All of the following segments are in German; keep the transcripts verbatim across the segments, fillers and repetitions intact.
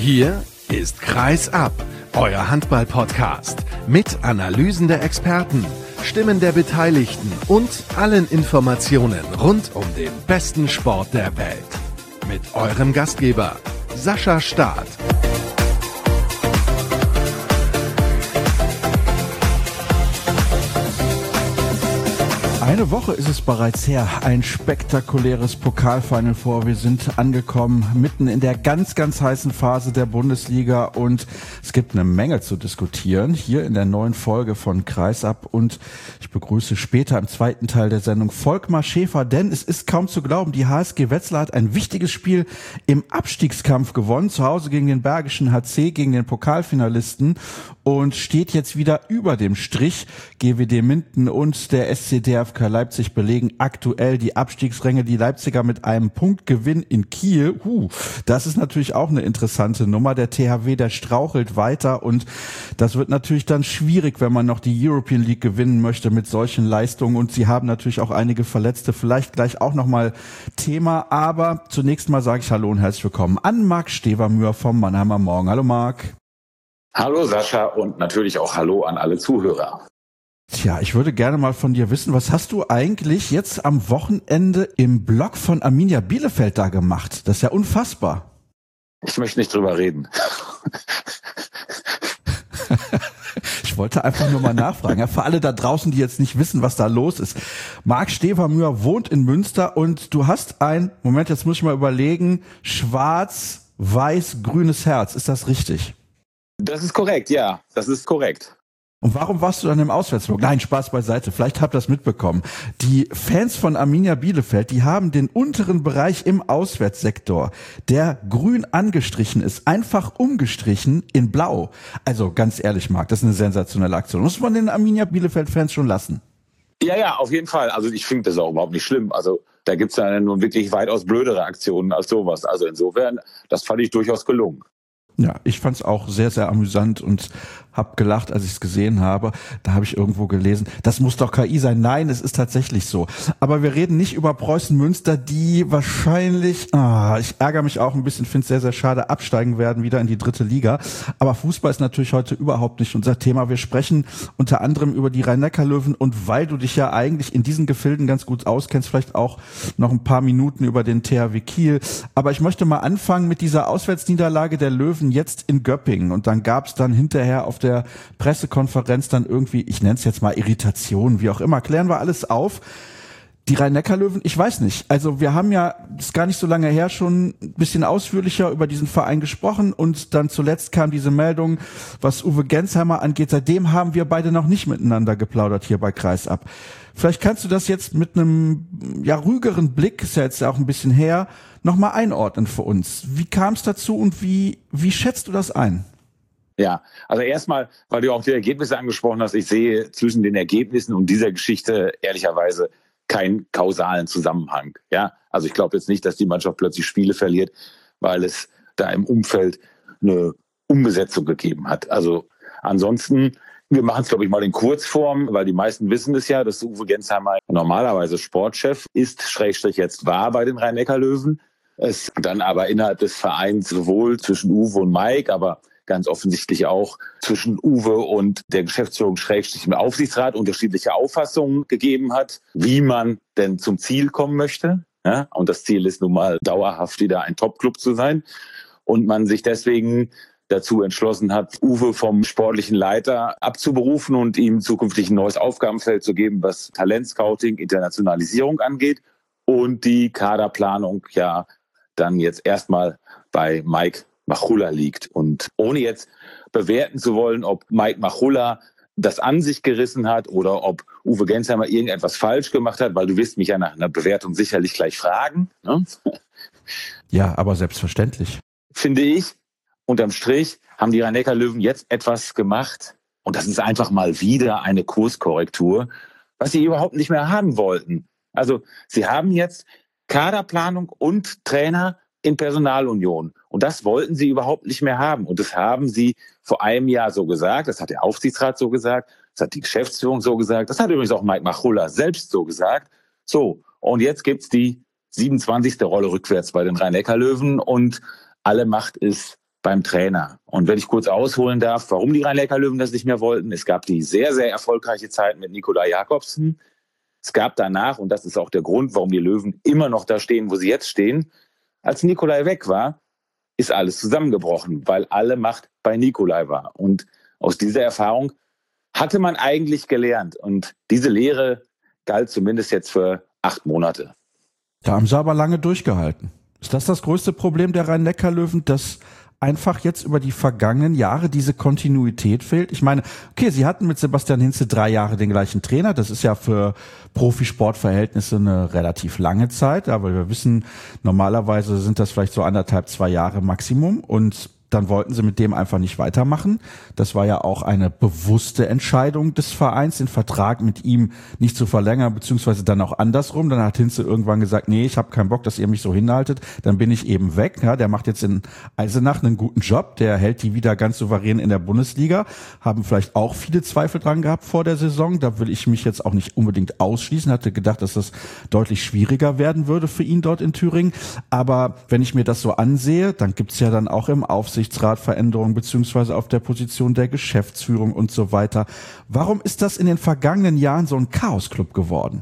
Hier ist Kreis ab, euer Handball-Podcast mit Analysen der Experten, Stimmen der Beteiligten und allen Informationen rund um den besten Sport der Welt. Mit eurem Gastgeber Sascha Staat. Eine Woche ist es bereits her, ein spektakuläres Pokalfinal vor. Wir sind angekommen mitten in der ganz, ganz heißen Phase der Bundesliga und es gibt eine Menge zu diskutieren hier in der neuen Folge von Kreisab und ich begrüße später im zweiten Teil der Sendung Volkmar Schäfer, denn es ist kaum zu glauben, die H S G Wetzlar hat ein wichtiges Spiel im Abstiegskampf gewonnen, zu Hause gegen den Bergischen H C, gegen den Pokalfinalisten und steht jetzt wieder über dem Strich. G W D Minden und der S C D F K Leipzig belegen aktuell die Abstiegsränge. Die Leipziger mit einem Punktgewinn in Kiel. Uh, das ist natürlich auch eine interessante Nummer. Der T H W, der strauchelt weiter und das wird natürlich dann schwierig, wenn man noch die European League gewinnen möchte mit solchen Leistungen. Und sie haben natürlich auch einige Verletzte. Vielleicht gleich auch nochmal Thema. Aber zunächst mal sage ich Hallo und herzlich willkommen an Marc Stevermühr vom Mannheimer Morgen. Hallo Marc. Hallo Sascha und natürlich auch Hallo an alle Zuhörer. Tja, ich würde gerne mal von dir wissen, was hast du eigentlich jetzt am Wochenende im Blog von Arminia Bielefeld da gemacht? Das ist ja unfassbar. Ich möchte nicht drüber reden. Ich wollte einfach nur mal nachfragen. Ja, für alle da draußen, die jetzt nicht wissen, was da los ist. Marc Stevermühr wohnt in Münster und du hast ein, Moment, jetzt muss ich mal überlegen, schwarz-weiß-grünes Herz. Ist das richtig? Das ist korrekt, ja, das ist korrekt. Und warum warst du dann im Auswärtsblock? Nein, Spaß beiseite. Vielleicht habt ihr das mitbekommen. Die Fans von Arminia Bielefeld, die haben den unteren Bereich im Auswärtssektor, der grün angestrichen ist, einfach umgestrichen in blau. Also ganz ehrlich, Marc, das ist eine sensationelle Aktion. Muss man den Arminia Bielefeld-Fans schon lassen? Ja, ja, auf jeden Fall. Also ich finde das auch überhaupt nicht schlimm. Also da gibt's ja nun wirklich weitaus blödere Aktionen als sowas. Also insofern, das fand ich durchaus gelungen. Ja, ich fand's auch sehr, sehr amüsant und hab gelacht, als ich es gesehen habe. Da habe ich irgendwo gelesen, das muss doch K I sein. Nein, es ist tatsächlich so. Aber wir reden nicht über Preußen Münster, die wahrscheinlich, ah, ich ärgere mich auch ein bisschen, finde es sehr, sehr schade, absteigen werden wieder in die dritte Liga. Aber Fußball ist natürlich heute überhaupt nicht unser Thema. Wir sprechen unter anderem über die Rhein-Neckar-Löwen und weil du dich ja eigentlich in diesen Gefilden ganz gut auskennst, vielleicht auch noch ein paar Minuten über den T H W Kiel. Aber ich möchte mal anfangen mit dieser Auswärtsniederlage der Löwen jetzt in Göppingen. Und dann gab es dann hinterher auf der Pressekonferenz dann irgendwie, ich nenne es jetzt mal Irritation, wie auch immer, klären wir alles auf. Die Rhein-Neckar-Löwen, ich weiß nicht, also wir haben ja, das ist gar nicht so lange her, schon ein bisschen ausführlicher über diesen Verein gesprochen und dann zuletzt kam diese Meldung, was Uwe Gensheimer angeht, seitdem haben wir beide noch nicht miteinander geplaudert hier bei Kreisab. Vielleicht kannst du das jetzt mit einem ja ruhigeren Blick, ist ja jetzt auch ein bisschen her, nochmal einordnen für uns. Wie kam es dazu und wie, wie schätzt du das ein? Ja, also erstmal, weil du auch die Ergebnisse angesprochen hast, ich sehe zwischen den Ergebnissen und dieser Geschichte ehrlicherweise keinen kausalen Zusammenhang. Ja, also ich glaube jetzt nicht, dass die Mannschaft plötzlich Spiele verliert, weil es da im Umfeld eine Umbesetzung gegeben hat. Also ansonsten, wir machen es, glaube ich, mal in Kurzform, weil die meisten wissen es ja, dass Uwe Gensheimer normalerweise Sportchef ist, Schrägstrich jetzt war bei den Rhein-Neckar-Löwen. Es dann aber innerhalb des Vereins sowohl zwischen Uwe und Mike, aber ganz offensichtlich auch zwischen Uwe und der Geschäftsführung Schrägstrich im Aufsichtsrat unterschiedliche Auffassungen gegeben hat, wie man denn zum Ziel kommen möchte. Ja, und das Ziel ist nun mal dauerhaft wieder ein Top-Club zu sein. Und man sich deswegen dazu entschlossen hat, Uwe vom sportlichen Leiter abzuberufen und ihm zukünftig ein neues Aufgabenfeld zu geben, was Talentscouting, Internationalisierung angeht und die Kaderplanung ja dann jetzt erstmal bei Mike Machulla liegt. Und ohne jetzt bewerten zu wollen, ob Mike Machulla das an sich gerissen hat oder ob Uwe Gensheimer irgendetwas falsch gemacht hat, weil du wirst mich ja nach einer Bewertung sicherlich gleich fragen. Ne? Ja, aber selbstverständlich. Finde ich, unterm Strich haben die Rhein-Neckar-Löwen jetzt etwas gemacht und das ist einfach mal wieder eine Kurskorrektur, was sie überhaupt nicht mehr haben wollten. Also sie haben jetzt Kaderplanung und Trainer in Personalunion. Und das wollten sie überhaupt nicht mehr haben. Und das haben sie vor einem Jahr so gesagt. Das hat der Aufsichtsrat so gesagt. Das hat die Geschäftsführung so gesagt. Das hat übrigens auch Mike Machulla selbst so gesagt. So, und jetzt gibt's die siebenundzwanzigste Rolle rückwärts bei den Rhein-Neckar-Löwen. Und alle Macht ist beim Trainer. Und wenn ich kurz ausholen darf, warum die Rhein-Neckar-Löwen das nicht mehr wollten, es gab die sehr, sehr erfolgreiche Zeit mit Nikolai Jakobsen. Es gab danach, und das ist auch der Grund, warum die Löwen immer noch da stehen, wo sie jetzt stehen, als Nikolai weg war, ist alles zusammengebrochen, weil alle Macht bei Nikolai war. Und aus dieser Erfahrung hatte man eigentlich gelernt. Und diese Lehre galt zumindest jetzt für acht Monate. Da haben sie aber lange durchgehalten. Ist das das größte Problem der Rhein-Neckar-Löwen, dass einfach jetzt über die vergangenen Jahre diese Kontinuität fehlt? Ich meine, okay, sie hatten mit Sebastian Hinze drei Jahre den gleichen Trainer. Das ist ja für Profisportverhältnisse eine relativ lange Zeit. Aber wir wissen, normalerweise sind das vielleicht so anderthalb, zwei Jahre Maximum. Und dann wollten sie mit dem einfach nicht weitermachen. Das war ja auch eine bewusste Entscheidung des Vereins, den Vertrag mit ihm nicht zu verlängern, beziehungsweise dann auch andersrum. Dann hat Hinze irgendwann gesagt, nee, ich habe keinen Bock, dass ihr mich so hinhaltet. Dann bin ich eben weg. Ja, der macht jetzt in Eisenach einen guten Job. Der hält die wieder ganz souverän in der Bundesliga. Haben vielleicht auch viele Zweifel dran gehabt vor der Saison. Da will ich mich jetzt auch nicht unbedingt ausschließen. Hatte gedacht, dass das deutlich schwieriger werden würde für ihn dort in Thüringen. Aber wenn ich mir das so ansehe, dann gibt's ja dann auch im Aufsichtsrat Veränderungen beziehungsweise auf der Position der Geschäftsführung und so weiter. Warum ist das in den vergangenen Jahren so ein Chaosclub geworden?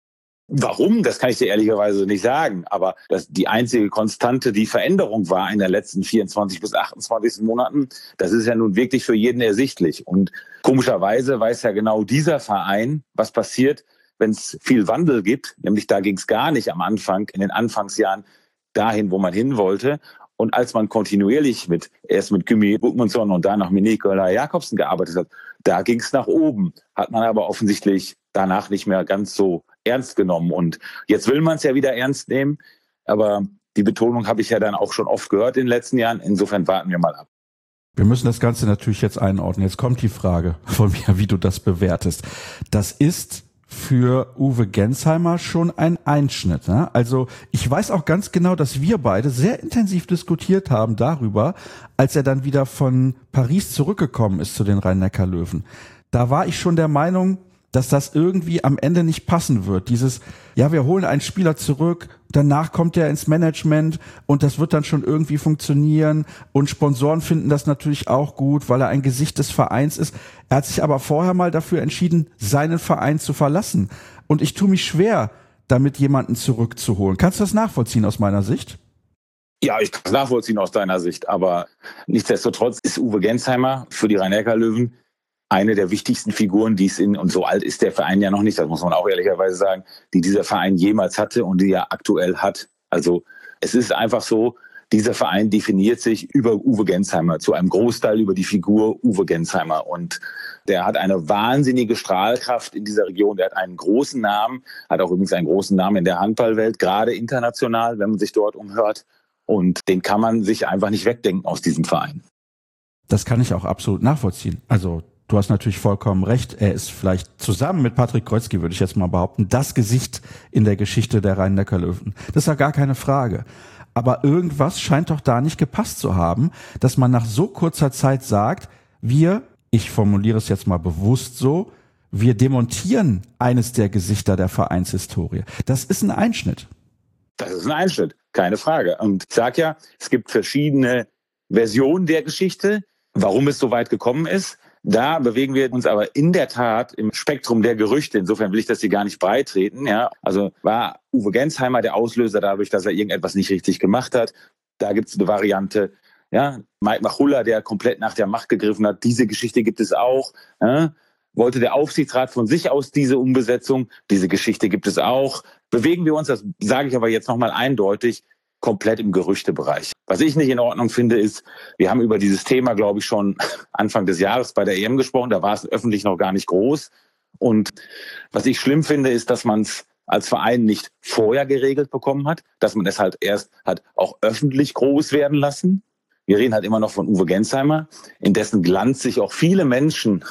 Warum? Das kann ich dir ehrlicherweise nicht sagen. Aber das, die einzige Konstante, die Veränderung war in den letzten vierundzwanzig bis achtundzwanzig Monaten, das ist ja nun wirklich für jeden ersichtlich. Und komischerweise weiß ja genau dieser Verein, was passiert, wenn es viel Wandel gibt. Nämlich da ging es gar nicht am Anfang, in den Anfangsjahren, dahin, wo man hin wollte. Und als man kontinuierlich mit, erst mit Kümi Gudmundsson und danach mit Nikolai Jakobsen gearbeitet hat, da ging es nach oben. Hat man aber offensichtlich danach nicht mehr ganz so ernst genommen. Und jetzt will man es ja wieder ernst nehmen. Aber die Betonung habe ich ja dann auch schon oft gehört in den letzten Jahren. Insofern warten wir mal ab. Wir müssen das Ganze natürlich jetzt einordnen. Jetzt kommt die Frage von mir, wie du das bewertest. Das ist für Uwe Gensheimer schon ein Einschnitt. Ne? Also ich weiß auch ganz genau, dass wir beide sehr intensiv diskutiert haben darüber, als er dann wieder von Paris zurückgekommen ist zu den Rhein-Neckar-Löwen. Da war ich schon der Meinung, dass das irgendwie am Ende nicht passen wird. Dieses, ja, wir holen einen Spieler zurück, danach kommt er ins Management und das wird dann schon irgendwie funktionieren und Sponsoren finden das natürlich auch gut, weil er ein Gesicht des Vereins ist. Er hat sich aber vorher mal dafür entschieden, seinen Verein zu verlassen. Und ich tue mich schwer, damit jemanden zurückzuholen. Kannst du das nachvollziehen aus meiner Sicht? Ja, ich kann es nachvollziehen aus deiner Sicht, aber nichtsdestotrotz ist Uwe Gensheimer für die Rhein-Neckar-Löwen eine der wichtigsten Figuren, die es in, und so alt ist der Verein ja noch nicht, das muss man auch ehrlicherweise sagen, die dieser Verein jemals hatte und die er aktuell hat. Also es ist einfach so, dieser Verein definiert sich über Uwe Gensheimer, zu einem Großteil über die Figur Uwe Gensheimer. Und der hat eine wahnsinnige Strahlkraft in dieser Region, der hat einen großen Namen, hat auch übrigens einen großen Namen in der Handballwelt, gerade international, wenn man sich dort umhört. Und den kann man sich einfach nicht wegdenken aus diesem Verein. Das kann ich auch absolut nachvollziehen. Also du hast natürlich vollkommen recht. Er ist vielleicht zusammen mit Patrick Kreuzky, würde ich jetzt mal behaupten, das Gesicht in der Geschichte der Rhein-Neckar-Löwen. Das ist ja gar keine Frage. Aber irgendwas scheint doch da nicht gepasst zu haben, dass man nach so kurzer Zeit sagt, wir, ich formuliere es jetzt mal bewusst so, wir demontieren eines der Gesichter der Vereinshistorie. Das ist ein Einschnitt. Das ist ein Einschnitt, keine Frage. Und ich sage ja, es gibt verschiedene Versionen der Geschichte, warum es so weit gekommen ist. Da bewegen wir uns aber in der Tat im Spektrum der Gerüchte. Insofern will ich das hier gar nicht breitreten. Ja, also war Uwe Gensheimer der Auslöser dadurch, dass er irgendetwas nicht richtig gemacht hat. Da gibt es eine Variante. Ja, Mike Machulla, der komplett nach der Macht gegriffen hat. Diese Geschichte gibt es auch. Ja, wollte der Aufsichtsrat von sich aus diese Umbesetzung? Diese Geschichte gibt es auch. Bewegen wir uns, das sage ich aber jetzt nochmal eindeutig, komplett im Gerüchtebereich. Was ich nicht in Ordnung finde, ist, wir haben über dieses Thema, glaube ich, schon Anfang des Jahres bei der E M gesprochen. Da war es öffentlich noch gar nicht groß. Und was ich schlimm finde, ist, dass man es als Verein nicht vorher geregelt bekommen hat, dass man es halt erst hat auch öffentlich groß werden lassen. Wir reden halt immer noch von Uwe Gensheimer, in dessen Glanz sich auch viele Menschen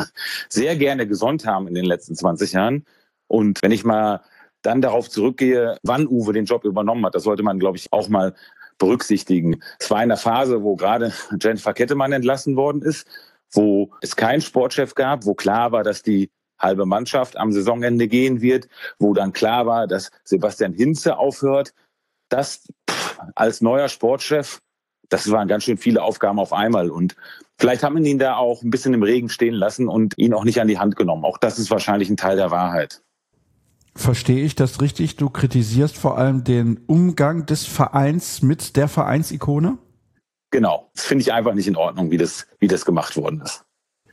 sehr gerne gesonnt haben in den letzten zwanzig Jahren. Und wenn ich mal dann darauf zurückgehe, wann Uwe den Job übernommen hat, das sollte man, glaube ich, auch mal berücksichtigen. Es war in der Phase, wo gerade Jennifer Kettemann entlassen worden ist, wo es keinen Sportchef gab, wo klar war, dass die halbe Mannschaft am Saisonende gehen wird, wo dann klar war, dass Sebastian Hinze aufhört. Das pff, als neuer Sportchef, das waren ganz schön viele Aufgaben auf einmal. Und vielleicht haben wir ihn da auch ein bisschen im Regen stehen lassen und ihn auch nicht an die Hand genommen. Auch das ist wahrscheinlich ein Teil der Wahrheit. Verstehe ich das richtig? Du kritisierst vor allem den Umgang des Vereins mit der Vereinsikone? Genau. Das finde ich einfach nicht in Ordnung, wie das, wie das gemacht worden ist.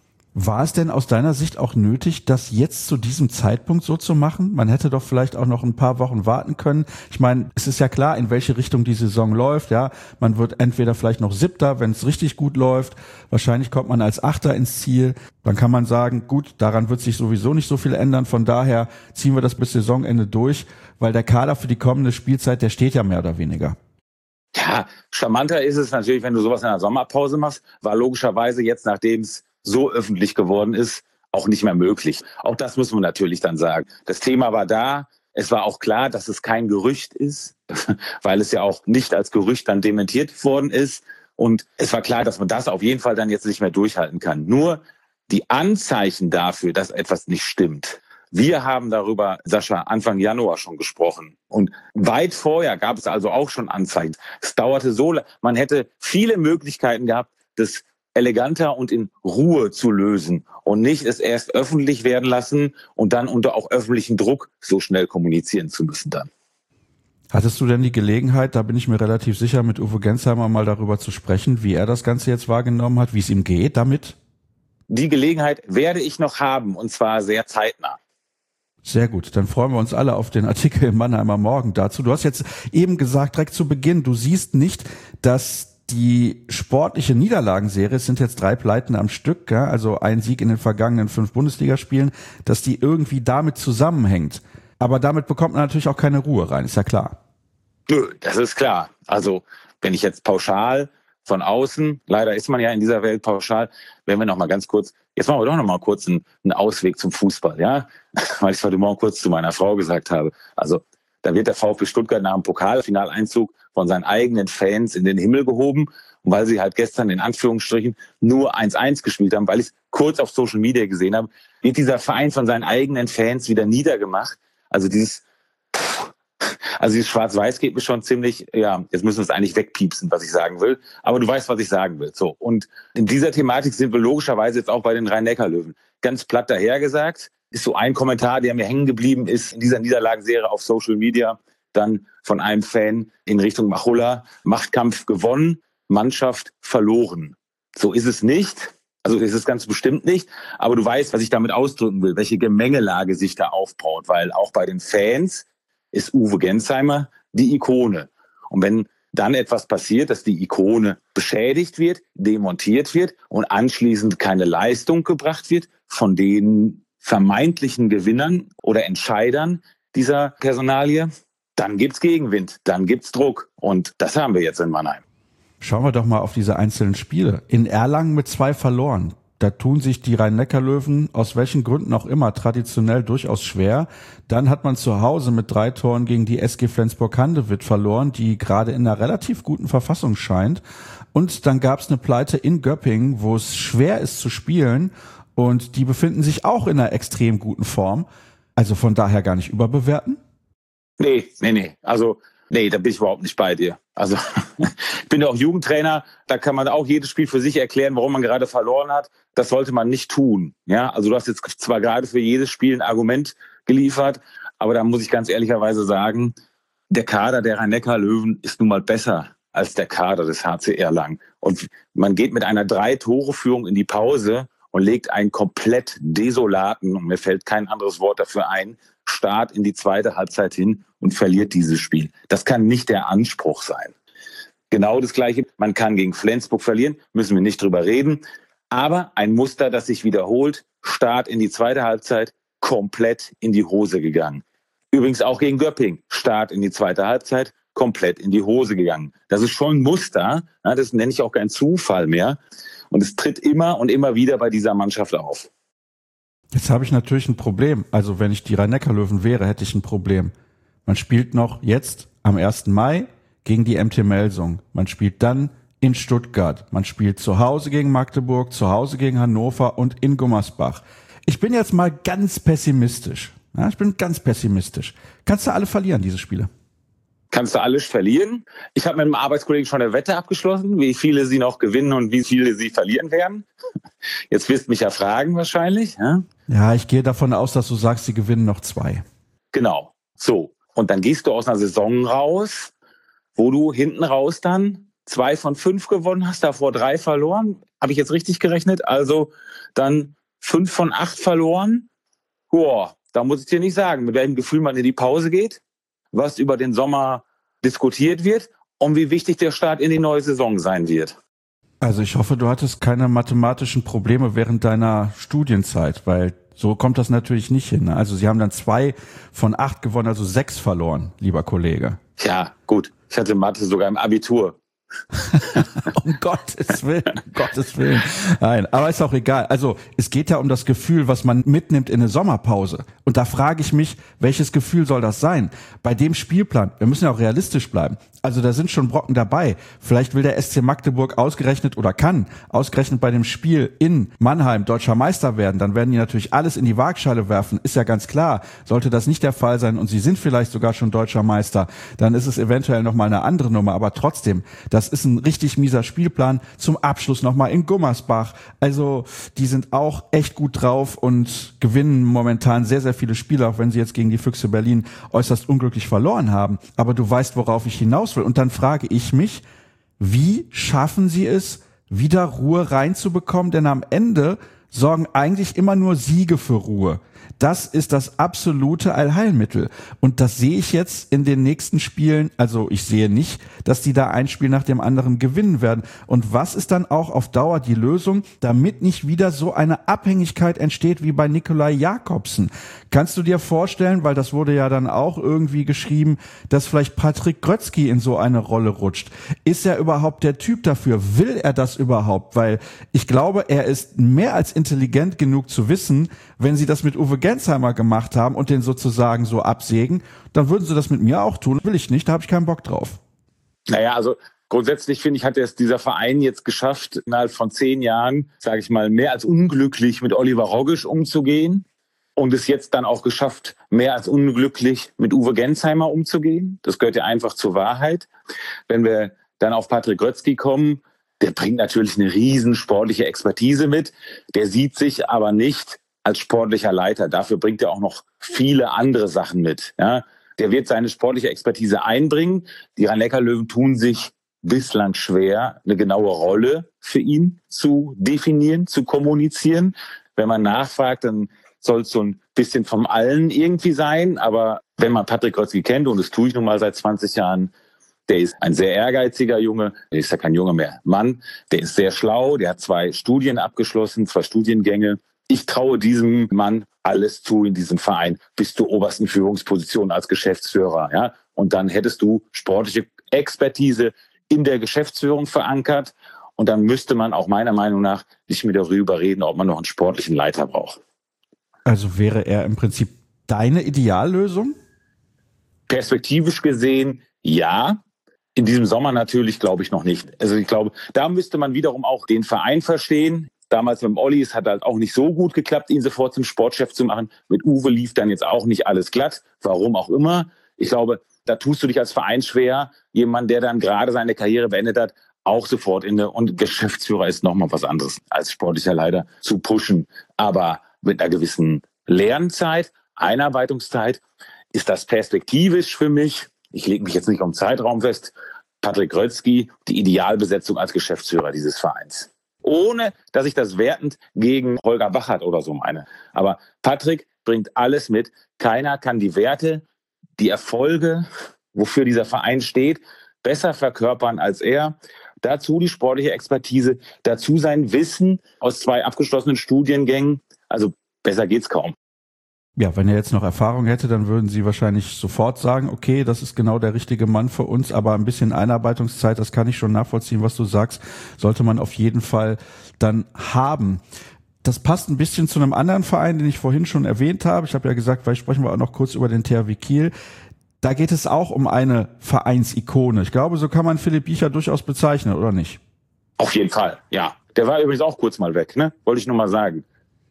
War es denn aus deiner Sicht auch nötig, das jetzt zu diesem Zeitpunkt so zu machen? Man hätte doch vielleicht auch noch ein paar Wochen warten können. Ich meine, es ist ja klar, in welche Richtung die Saison läuft. Ja, man wird entweder vielleicht noch Siebter, wenn es richtig gut läuft. Wahrscheinlich kommt man als Achter ins Ziel. Dann kann man sagen, gut, daran wird sich sowieso nicht so viel ändern. Von daher ziehen wir das bis Saisonende durch, weil der Kader für die kommende Spielzeit, der steht ja mehr oder weniger. Ja, charmanter ist es natürlich, wenn du sowas in der Sommerpause machst. War logischerweise jetzt, nachdem es so öffentlich geworden ist, auch nicht mehr möglich. Auch das muss man natürlich dann sagen. Das Thema war da. Es war auch klar, dass es kein Gerücht ist, weil es ja auch nicht als Gerücht dann dementiert worden ist. Und es war klar, dass man das auf jeden Fall dann jetzt nicht mehr durchhalten kann. Nur die Anzeichen dafür, dass etwas nicht stimmt. Wir haben darüber, Sascha, Anfang Januar schon gesprochen. Und weit vorher gab es also auch schon Anzeichen. Es dauerte so lange. Man hätte viele Möglichkeiten gehabt, das eleganter und in Ruhe zu lösen und nicht es erst öffentlich werden lassen und dann unter auch öffentlichem Druck so schnell kommunizieren zu müssen dann. Hattest du denn die Gelegenheit, da bin ich mir relativ sicher, mit Uwe Gensheimer mal darüber zu sprechen, wie er das Ganze jetzt wahrgenommen hat, wie es ihm geht damit? Die Gelegenheit werde ich noch haben, und zwar sehr zeitnah. Sehr gut, dann freuen wir uns alle auf den Artikel im Mannheimer Morgen dazu. Du hast jetzt eben gesagt, direkt zu Beginn, du siehst nicht, dass die sportliche Niederlagenserie, es sind jetzt drei Pleiten am Stück, ja, also ein Sieg in den vergangenen fünf Bundesligaspielen, dass die irgendwie damit zusammenhängt. Aber damit bekommt man natürlich auch keine Ruhe rein, ist ja klar. Nö, das ist klar. Also wenn ich jetzt pauschal von außen, leider ist man ja in dieser Welt pauschal, wenn wir noch mal ganz kurz, jetzt machen wir doch noch mal kurz einen, einen Ausweg zum Fußball, ja, weil ich es heute Morgen kurz zu meiner Frau gesagt habe. Also da wird der VfB Stuttgart nach dem Pokalfinaleinzug von seinen eigenen Fans in den Himmel gehoben. Und weil sie halt gestern in Anführungsstrichen nur eins eins gespielt haben, weil ich es kurz auf Social Media gesehen habe, wird dieser Verein von seinen eigenen Fans wieder niedergemacht. Also dieses, also dieses Schwarz-Weiß geht mir schon ziemlich, ja, jetzt müssen wir es eigentlich wegpiepsen, was ich sagen will. Aber du weißt, was ich sagen will. So. Und in dieser Thematik sind wir logischerweise jetzt auch bei den Rhein-Neckar-Löwen. Ganz platt dahergesagt, ist so ein Kommentar, der mir hängen geblieben ist in dieser Niederlagenserie auf Social Media, dann von einem Fan in Richtung Machulla: Machtkampf gewonnen, Mannschaft verloren. So ist es nicht, also ist es ganz bestimmt nicht, aber du weißt, was ich damit ausdrücken will, welche Gemengelage sich da aufbaut, weil auch bei den Fans ist Uwe Gensheimer die Ikone. Und wenn dann etwas passiert, dass die Ikone beschädigt wird, demontiert wird und anschließend keine Leistung gebracht wird von den vermeintlichen Gewinnern oder Entscheidern dieser Personalie, dann gibt's Gegenwind, dann gibt's Druck. Und das haben wir jetzt in Mannheim. Schauen wir doch mal auf diese einzelnen Spiele. In Erlangen mit zwei verloren. Da tun sich die Rhein-Neckar-Löwen aus welchen Gründen auch immer traditionell durchaus schwer. Dann hat man zu Hause mit drei Toren gegen die S G Flensburg-Handewitt verloren, die gerade in einer relativ guten Verfassung scheint. Und dann gab's eine Pleite in Göppingen, wo es schwer ist zu spielen. Und die befinden sich auch in einer extrem guten Form. Also von daher gar nicht überbewerten? Nee, nee, nee. Also, nee, da bin ich überhaupt nicht bei dir. Also, ich bin ja auch Jugendtrainer. Da kann man auch jedes Spiel für sich erklären, warum man gerade verloren hat. Das sollte man nicht tun. Ja, also du hast jetzt zwar gerade für jedes Spiel ein Argument geliefert, aber da muss ich ganz ehrlicherweise sagen, der Kader der Rhein-Neckar-Löwen ist nun mal besser als der Kader des H C Erlangen. Und man geht mit einer Drei-Tore-Führung in die Pause und legt einen komplett desolaten, und mir fällt kein anderes Wort dafür ein, Start in die zweite Halbzeit hin und verliert dieses Spiel. Das kann nicht der Anspruch sein. Genau das Gleiche, man kann gegen Flensburg verlieren, müssen wir nicht drüber reden. Aber ein Muster, das sich wiederholt, Start in die zweite Halbzeit, komplett in die Hose gegangen. Übrigens auch gegen Göppingen, Start in die zweite Halbzeit, komplett in die Hose gegangen. Das ist schon ein Muster, das nenne ich auch kein Zufall mehr. Und es tritt immer und immer wieder bei dieser Mannschaft auf. Jetzt habe ich natürlich ein Problem. Also wenn ich die Rhein-Neckar-Löwen wäre, hätte ich ein Problem. Man spielt noch jetzt am ersten Mai gegen die M T Melsung. Man spielt dann in Stuttgart. Man spielt zu Hause gegen Magdeburg, zu Hause gegen Hannover und in Gummersbach. Ich bin jetzt mal ganz pessimistisch. Ja, ich bin ganz pessimistisch. Kannst du alle verlieren, diese Spiele? kannst du alles verlieren. Ich habe mit einem Arbeitskollegen schon eine Wette abgeschlossen, wie viele sie noch gewinnen und wie viele sie verlieren werden. Jetzt wirst du mich ja fragen wahrscheinlich. Ja, ja, ich gehe davon aus, dass du sagst, sie gewinnen noch zwei. Genau, so. Und dann gehst du aus einer Saison raus, wo du hinten raus dann zwei von fünf gewonnen hast, davor drei verloren. Habe ich jetzt richtig gerechnet? Also dann fünf von acht verloren. Boah, da muss ich dir nicht sagen, mit welchem Gefühl man in die Pause geht, was über den Sommer diskutiert wird und wie wichtig der Start in die neue Saison sein wird. Also ich hoffe, du hattest keine mathematischen Probleme während deiner Studienzeit, weil so kommt das natürlich nicht hin. Also sie haben dann zwei von acht gewonnen, also sechs verloren, lieber Kollege. Ja, gut. Ich hatte Mathe sogar im Abitur. Um Gottes Willen, um Gottes Willen. Nein, aber ist auch egal. Also es geht ja um das Gefühl, was man mitnimmt in eine Sommerpause. Und da frage ich mich, welches Gefühl soll das sein? Bei dem Spielplan, wir müssen ja auch realistisch bleiben. Also da sind schon Brocken dabei. Vielleicht will der S C Magdeburg ausgerechnet oder kann ausgerechnet bei dem Spiel in Mannheim deutscher Meister werden. Dann werden die natürlich alles in die Waagschale werfen. Ist ja ganz klar. Sollte das nicht der Fall sein und sie sind vielleicht sogar schon deutscher Meister, dann ist es eventuell nochmal eine andere Nummer. Aber trotzdem, das ist ein richtig mieser Spielplan. Zum Abschluss nochmal in Gummersbach. Also die sind auch echt gut drauf und gewinnen momentan sehr, sehr viele Spiele, auch wenn sie jetzt gegen die Füchse Berlin äußerst unglücklich verloren haben. Aber du weißt, worauf ich hinaus will. Und dann frage ich mich, wie schaffen sie es, wieder Ruhe reinzubekommen? Denn am Ende sorgen eigentlich immer nur Siege für Ruhe. Das ist das absolute Allheilmittel. Und das sehe ich jetzt in den nächsten Spielen. Also ich sehe nicht, dass die da ein Spiel nach dem anderen gewinnen werden. Und was ist dann auch auf Dauer die Lösung, damit nicht wieder so eine Abhängigkeit entsteht wie bei Nikolai Jakobsen? Kannst du dir vorstellen, weil das wurde ja dann auch irgendwie geschrieben, dass vielleicht Patrick Grötzky in so eine Rolle rutscht? Ist er überhaupt der Typ dafür? Will er das überhaupt? Weil ich glaube, er ist mehr als intelligent genug zu wissen, wenn sie das mit Uwe Gensheimer gemacht haben und den sozusagen so absägen, dann würden sie das mit mir auch tun. Will ich nicht, da habe ich keinen Bock drauf. Naja, also grundsätzlich finde ich, hat es dieser Verein jetzt geschafft, innerhalb von zehn Jahren, sage ich mal, mehr als unglücklich mit Oliver Rogisch umzugehen und es jetzt dann auch geschafft, mehr als unglücklich mit Uwe Gensheimer umzugehen. Das gehört ja einfach zur Wahrheit. Wenn wir dann auf Patrick Grötzky kommen, der bringt natürlich eine riesen sportliche Expertise mit. Der sieht sich aber nicht als sportlicher Leiter. Dafür bringt er auch noch viele andere Sachen mit. Ja, der wird seine sportliche Expertise einbringen. Die Rhein-Neckar-Löwen tun sich bislang schwer, eine genaue Rolle für ihn zu definieren, zu kommunizieren. Wenn man nachfragt, dann soll es so ein bisschen vom Allen irgendwie sein. Aber wenn man Patrick Grötzky kennt, und das tue ich nun mal seit zwanzig Jahren, der ist ein sehr ehrgeiziger Junge, der ist ja kein Junge mehr, Mann. Der ist sehr schlau, der hat zwei Studien abgeschlossen, zwei Studiengänge. Ich traue diesem Mann alles zu in diesem Verein bis zur obersten Führungsposition als Geschäftsführer. Ja? Und dann hättest du sportliche Expertise in der Geschäftsführung verankert. Und dann müsste man auch meiner Meinung nach nicht mehr darüber reden, ob man noch einen sportlichen Leiter braucht. Also wäre er im Prinzip deine Ideallösung? Perspektivisch gesehen, ja. In diesem Sommer natürlich, glaube ich, noch nicht. Also ich glaube, da müsste man wiederum auch den Verein verstehen. Damals mit dem Olli, es hat halt auch nicht so gut geklappt, ihn sofort zum Sportchef zu machen. Mit Uwe lief dann jetzt auch nicht alles glatt, warum auch immer. Ich glaube, da tust du dich als Verein schwer, jemand, der dann gerade seine Karriere beendet hat, auch sofort in der, und Geschäftsführer ist nochmal was anderes als sportlicher Leiter, zu pushen. Aber mit einer gewissen Lernzeit, Einarbeitungszeit, ist das perspektivisch für mich, ich lege mich jetzt nicht um Zeitraum fest, Patrick Grötzky die Idealbesetzung als Geschäftsführer dieses Vereins. Ohne, dass ich das wertend gegen Holger Bachert oder so meine. Aber Patrick bringt alles mit. Keiner kann die Werte, die Erfolge, wofür dieser Verein steht, besser verkörpern als er. Dazu die sportliche Expertise, dazu sein Wissen aus zwei abgeschlossenen Studiengängen. Also besser geht's kaum. Ja, wenn er jetzt noch Erfahrung hätte, dann würden Sie wahrscheinlich sofort sagen, okay, das ist genau der richtige Mann für uns, aber ein bisschen Einarbeitungszeit, das kann ich schon nachvollziehen, was du sagst, sollte man auf jeden Fall dann haben. Das passt ein bisschen zu einem anderen Verein, den ich vorhin schon erwähnt habe. Ich habe ja gesagt, vielleicht sprechen wir auch noch kurz über den T H W Kiel. Da geht es auch um eine Vereinsikone. Ich glaube, so kann man Philipp Biecher durchaus bezeichnen, oder nicht? Auf jeden Fall, ja. Der war übrigens auch kurz mal weg, ne? Wollte ich nur mal sagen.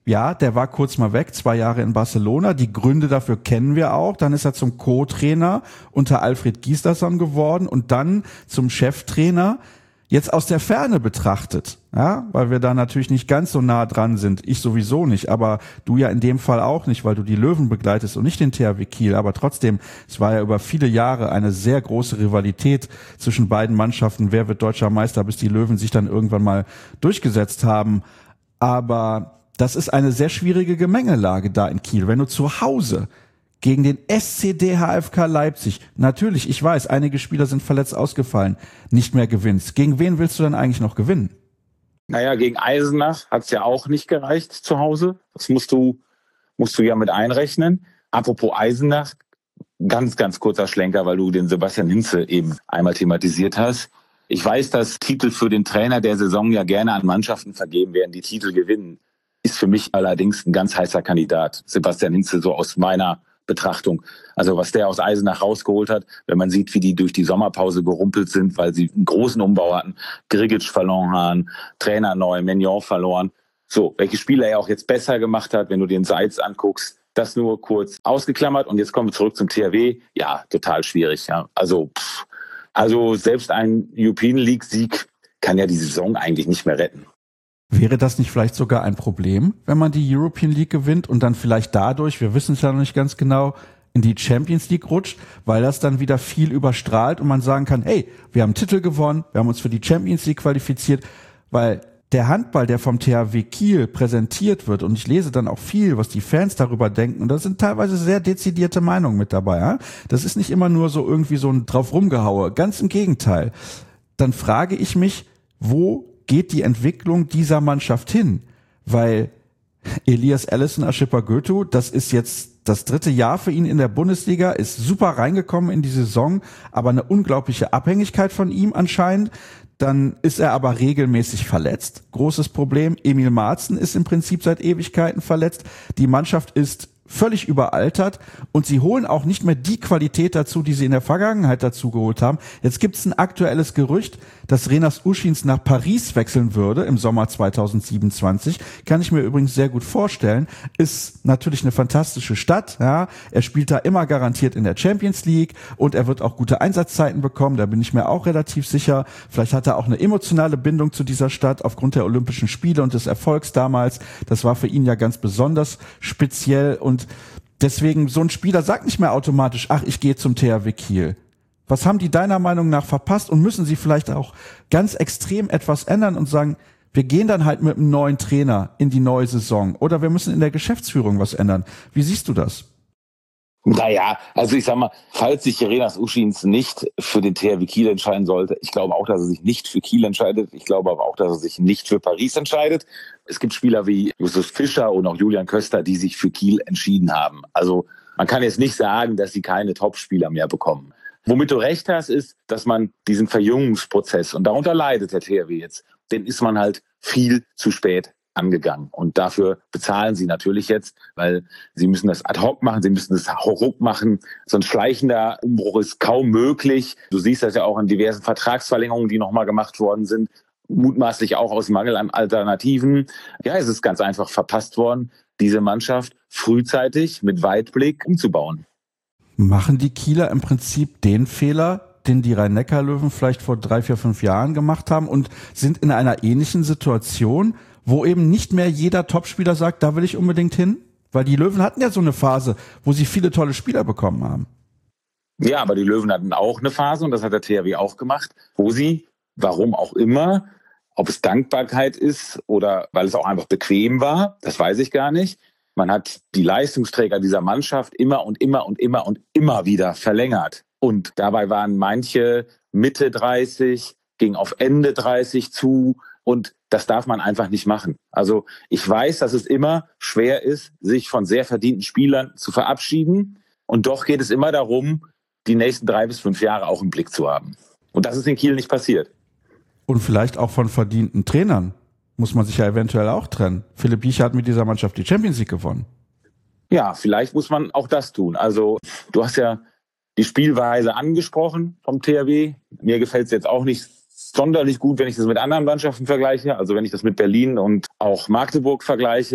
Ja, der war kurz mal weg, zwei Jahre in Barcelona. Die Gründe dafür kennen wir auch. Dann ist er zum Co-Trainer unter Alfred Gislason geworden und dann zum Cheftrainer. Jetzt aus der Ferne betrachtet, ja, weil wir da natürlich nicht ganz so nah dran sind. Ich sowieso nicht, aber du ja in dem Fall auch nicht, weil du die Löwen begleitest und nicht den T H W Kiel. Aber trotzdem, es war ja über viele Jahre eine sehr große Rivalität zwischen beiden Mannschaften. Wer wird deutscher Meister, bis die Löwen sich dann irgendwann mal durchgesetzt haben. Aber das ist eine sehr schwierige Gemengelage da in Kiel. Wenn du zu Hause gegen den S C D H F K Leipzig, natürlich, ich weiß, einige Spieler sind verletzt ausgefallen, nicht mehr gewinnst. Gegen wen willst du denn eigentlich noch gewinnen? Naja, gegen Eisenach hat es ja auch nicht gereicht zu Hause. Das musst du, musst du ja mit einrechnen. Apropos Eisenach, ganz, ganz kurzer Schlenker, weil du den Sebastian Hinze eben einmal thematisiert hast. Ich weiß, dass Titel für den Trainer der Saison ja gerne an Mannschaften vergeben werden, die Titel gewinnen. Ist für mich allerdings ein ganz heißer Kandidat. Sebastian Hinze, so aus meiner Betrachtung. Also was der aus Eisenach rausgeholt hat, wenn man sieht, wie die durch die Sommerpause gerumpelt sind, weil sie einen großen Umbau hatten, Grigic verloren haben, Trainer neu, Mignon verloren. So, welche Spieler er auch jetzt besser gemacht hat, wenn du den Seitz anguckst, das nur kurz ausgeklammert. Und jetzt kommen wir zurück zum T H W. Ja, total schwierig. Ja. Also, pff, also selbst ein European League Sieg kann ja die Saison eigentlich nicht mehr retten. Wäre das nicht vielleicht sogar ein Problem, wenn man die European League gewinnt und dann vielleicht dadurch, wir wissen es ja noch nicht ganz genau, in die Champions League rutscht, weil das dann wieder viel überstrahlt und man sagen kann, hey, wir haben Titel gewonnen, wir haben uns für die Champions League qualifiziert, weil der Handball, der vom T H W Kiel präsentiert wird, und ich lese dann auch viel, was die Fans darüber denken, und da sind teilweise sehr dezidierte Meinungen mit dabei. Ja? Das ist nicht immer nur so irgendwie so ein drauf rumgehaue, ganz im Gegenteil. Dann frage ich mich, wo geht die Entwicklung dieser Mannschaft hin? Weil Elias Allison Ashipa-Goethe, das ist jetzt das dritte Jahr für ihn in der Bundesliga, ist super reingekommen in die Saison, aber eine unglaubliche Abhängigkeit von ihm anscheinend. Dann ist er aber regelmäßig verletzt. Großes Problem. Emil Marzen ist im Prinzip seit Ewigkeiten verletzt. Die Mannschaft ist völlig überaltert und sie holen auch nicht mehr die Qualität dazu, die sie in der Vergangenheit dazu geholt haben. Jetzt gibt es ein aktuelles Gerücht, dass Renas Uschins nach Paris wechseln würde im Sommer zweitausendsiebenundzwanzig. Kann ich mir übrigens sehr gut vorstellen. Ist natürlich eine fantastische Stadt. Ja, er spielt da immer garantiert in der Champions League und er wird auch gute Einsatzzeiten bekommen. Da bin ich mir auch relativ sicher. Vielleicht hat er auch eine emotionale Bindung zu dieser Stadt aufgrund der Olympischen Spiele und des Erfolgs damals. Das war für ihn ja ganz besonders speziell und deswegen, so ein Spieler sagt nicht mehr automatisch, ach, ich gehe zum T H W Kiel. Was haben die deiner Meinung nach verpasst und müssen sie vielleicht auch ganz extrem etwas ändern und sagen, wir gehen dann halt mit einem neuen Trainer in die neue Saison oder wir müssen in der Geschäftsführung was ändern. Wie siehst du das? Naja, also ich sag mal, falls sich Renas Uschins nicht für den T H W Kiel entscheiden sollte, ich glaube auch, dass er sich nicht für Kiel entscheidet. Ich glaube aber auch, dass er sich nicht für Paris entscheidet. Es gibt Spieler wie Justus Fischer und auch Julian Köster, die sich für Kiel entschieden haben. Also man kann jetzt nicht sagen, dass sie keine Topspieler mehr bekommen. Womit du recht hast, ist, dass man diesen Verjüngungsprozess, und darunter leidet der T H W jetzt, den ist man halt viel zu spät angegangen. Und dafür bezahlen sie natürlich jetzt, weil sie müssen das ad hoc machen, sie müssen das ruck machen. So ein schleichender Umbruch ist kaum möglich. Du siehst das ja auch in diversen Vertragsverlängerungen, die nochmal gemacht worden sind, mutmaßlich auch aus Mangel an Alternativen. Ja, es ist ganz einfach verpasst worden, diese Mannschaft frühzeitig mit Weitblick umzubauen. Machen die Kieler im Prinzip den Fehler, den die Rhein-Neckar-Löwen vielleicht vor drei, vier, fünf Jahren gemacht haben und sind in einer ähnlichen Situation, wo eben nicht mehr jeder Topspieler sagt, da will ich unbedingt hin? Weil die Löwen hatten ja so eine Phase, wo sie viele tolle Spieler bekommen haben. Ja, aber die Löwen hatten auch eine Phase, und das hat der T H W auch gemacht, wo sie, warum auch immer, ob es Dankbarkeit ist oder weil es auch einfach bequem war, das weiß ich gar nicht. Man hat die Leistungsträger dieser Mannschaft immer und immer und immer und immer wieder verlängert. Und dabei waren manche Mitte dreißig, ging auf Ende dreißig zu. Und das darf man einfach nicht machen. Also ich weiß, dass es immer schwer ist, sich von sehr verdienten Spielern zu verabschieden. Und doch geht es immer darum, die nächsten drei bis fünf Jahre auch im Blick zu haben. Und das ist in Kiel nicht passiert. Und vielleicht auch von verdienten Trainern muss man sich ja eventuell auch trennen. Philipp Biecher hat mit dieser Mannschaft die Champions League gewonnen. Ja, vielleicht muss man auch das tun. Also du hast ja die Spielweise angesprochen vom T H W. Mir gefällt es jetzt auch nicht sonderlich gut, wenn ich das mit anderen Mannschaften vergleiche. Also wenn ich das mit Berlin und auch Magdeburg vergleiche.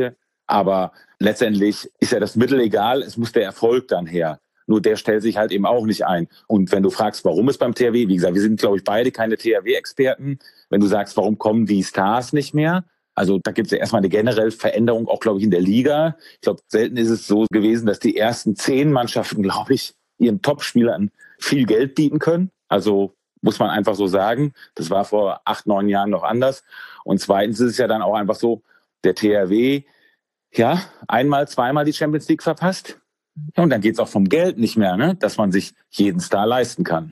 Aber letztendlich ist ja das Mittel egal, es muss der Erfolg dann her. Nur der stellt sich halt eben auch nicht ein. Und wenn du fragst, warum es beim T H W, wie gesagt, wir sind, glaube ich, beide keine T H W-Experten. Wenn du sagst, warum kommen die Stars nicht mehr? Also da gibt es ja erstmal eine generelle Veränderung, auch, glaube ich, in der Liga. Ich glaube, selten ist es so gewesen, dass die ersten zehn Mannschaften, glaube ich, ihren Top-Spielern viel Geld bieten können. Also muss man einfach so sagen. Das war vor acht, neun Jahren noch anders. Und zweitens ist es ja dann auch einfach so, der T H W, ja, einmal, zweimal die Champions League verpasst. Ja, und dann geht es auch vom Geld nicht mehr, ne? Dass man sich jeden Star leisten kann.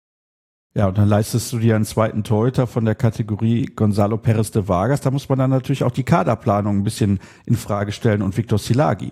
Ja, und dann leistest du dir einen zweiten Torhüter von der Kategorie Gonzalo Perez de Vargas. Da muss man dann natürlich auch die Kaderplanung ein bisschen in Frage stellen und Victor Silagi.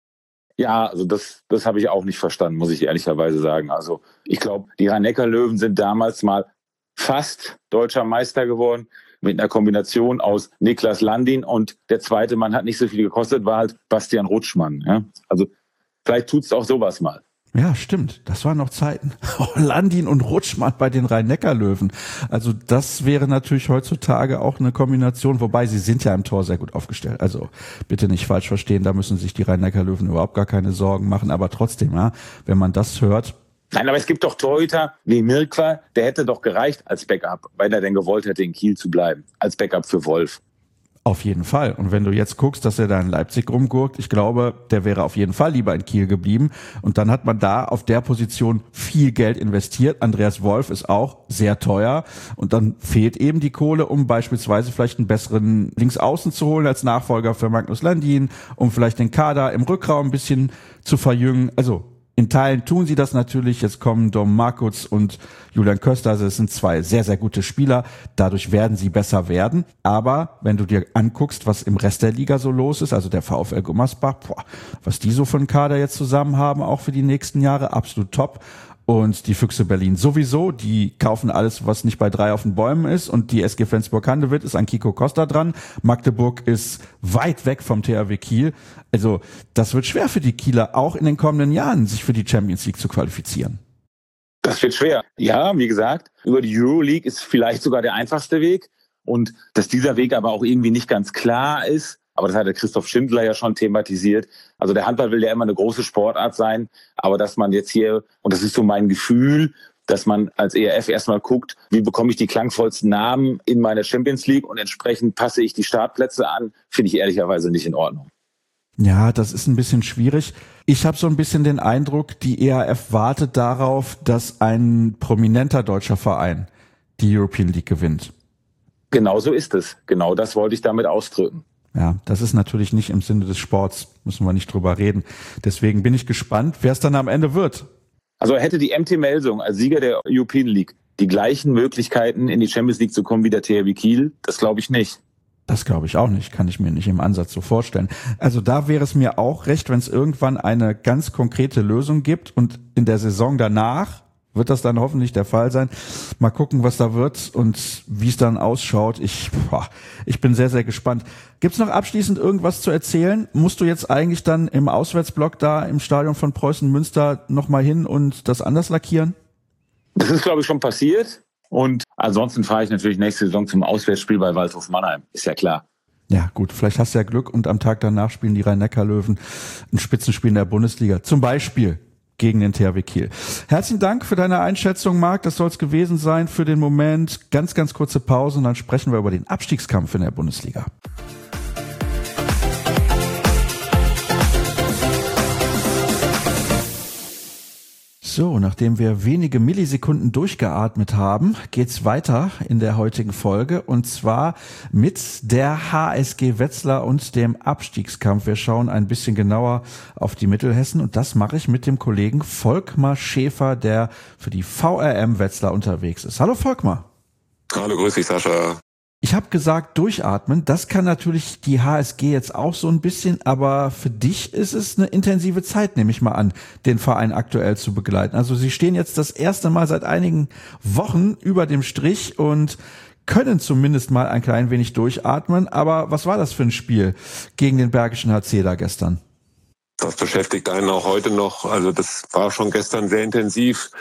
Ja, also das, das habe ich auch nicht verstanden, muss ich ehrlicherweise sagen. Also ich glaube, die Rhein-Neckar-Löwen sind damals mal fast deutscher Meister geworden mit einer Kombination aus Niklas Landin und der zweite Mann hat nicht so viel gekostet, war halt Bastian Rutschmann. Ja? Also vielleicht tut's auch sowas mal. Ja, stimmt. Das waren noch Zeiten. Landin und Rutschmann bei den Rhein-Neckar-Löwen. Also das wäre natürlich heutzutage auch eine Kombination, wobei sie sind ja im Tor sehr gut aufgestellt. Also bitte nicht falsch verstehen, da müssen sich die Rhein-Neckar-Löwen überhaupt gar keine Sorgen machen. Aber trotzdem, ja, wenn man das hört. Nein, aber es gibt doch Torhüter wie Mirkwa, der hätte doch gereicht als Backup, weil er denn gewollt hätte, in Kiel zu bleiben. Als Backup für Wolf. Auf jeden Fall. Und wenn du jetzt guckst, dass er da in Leipzig rumgurkt, ich glaube, der wäre auf jeden Fall lieber in Kiel geblieben. Und dann hat man da auf der Position viel Geld investiert. Andreas Wolf ist auch sehr teuer. Und dann fehlt eben die Kohle, um beispielsweise vielleicht einen besseren Linksaußen zu holen als Nachfolger für Magnus Landin, um vielleicht den Kader im Rückraum ein bisschen zu verjüngen. Also in Teilen tun sie das natürlich. Jetzt kommen Dom Markutz und Julian Köster. Also es sind zwei sehr, sehr gute Spieler. Dadurch werden sie besser werden. Aber wenn du dir anguckst, was im Rest der Liga so los ist, also der VfL Gummersbach, boah, was die so für einen Kader jetzt zusammen haben, auch für die nächsten Jahre, absolut top. Und die Füchse Berlin sowieso, die kaufen alles, was nicht bei drei auf den Bäumen ist. Und die S G Flensburg-Handewitt ist an Kiko Costa dran. Magdeburg ist weit weg vom T H W Kiel. Also das wird schwer für die Kieler, auch in den kommenden Jahren, sich für die Champions League zu qualifizieren. Das wird schwer. Ja, wie gesagt, über die Euroleague ist vielleicht sogar der einfachste Weg. Und dass dieser Weg aber auch irgendwie nicht ganz klar ist, aber das hat der Christoph Schindler ja schon thematisiert. Also der Handball will ja immer eine große Sportart sein, aber dass man jetzt hier, und das ist so mein Gefühl, dass man als E R F erstmal guckt, wie bekomme ich die klangvollsten Namen in meiner Champions League und entsprechend passe ich die Startplätze an, finde ich ehrlicherweise nicht in Ordnung. Ja, das ist ein bisschen schwierig. Ich habe so ein bisschen den Eindruck, die E R F wartet darauf, dass ein prominenter deutscher Verein die European League gewinnt. Genau so ist es. Genau das wollte ich damit ausdrücken. Ja, das ist natürlich nicht im Sinne des Sports, müssen wir nicht drüber reden. Deswegen bin ich gespannt, wer es dann am Ende wird. Also hätte die M T Melsung als Sieger der European League die gleichen Möglichkeiten, in die Champions League zu kommen wie der T H W Kiel? Das glaube ich nicht. Das glaube ich auch nicht, kann ich mir nicht im Ansatz so vorstellen. Also da wäre es mir auch recht, wenn es irgendwann eine ganz konkrete Lösung gibt und in der Saison danach wird das dann hoffentlich der Fall sein. Mal gucken, was da wird und wie es dann ausschaut. Ich, boah, ich bin sehr, sehr gespannt. Gibt's noch abschließend irgendwas zu erzählen? Musst du jetzt eigentlich dann im Auswärtsblock da im Stadion von Preußen Münster nochmal hin und das anders lackieren? Das ist, glaube ich, schon passiert. Und ansonsten fahre ich natürlich nächste Saison zum Auswärtsspiel bei Waldhof Mannheim. Ist ja klar. Ja gut, vielleicht hast du ja Glück und am Tag danach spielen die Rhein-Neckar-Löwen ein Spitzenspiel in der Bundesliga. Zum Beispiel gegen den T H W Kiel. Herzlichen Dank für deine Einschätzung, Marc. Das soll es gewesen sein für den Moment. Ganz, ganz kurze Pause und dann sprechen wir über den Abstiegskampf in der Bundesliga. So, nachdem wir wenige Millisekunden durchgeatmet haben, geht's weiter in der heutigen Folge und zwar mit der H S G Wetzlar und dem Abstiegskampf. Wir schauen ein bisschen genauer auf die Mittelhessen und das mache ich mit dem Kollegen Volkmar Schäfer, der für die V R M Wetzlar unterwegs ist. Hallo Volkmar. Hallo, grüß dich Sascha. Ich habe gesagt, durchatmen, das kann natürlich die H S G jetzt auch so ein bisschen, aber für dich ist es eine intensive Zeit, nehme ich mal an, den Verein aktuell zu begleiten. Also sie stehen jetzt das erste Mal seit einigen Wochen über dem Strich und können zumindest mal ein klein wenig durchatmen. Aber was war das für ein Spiel gegen den Bergischen H C da gestern? Das beschäftigt einen auch heute noch. Also das war schon gestern sehr intensiv.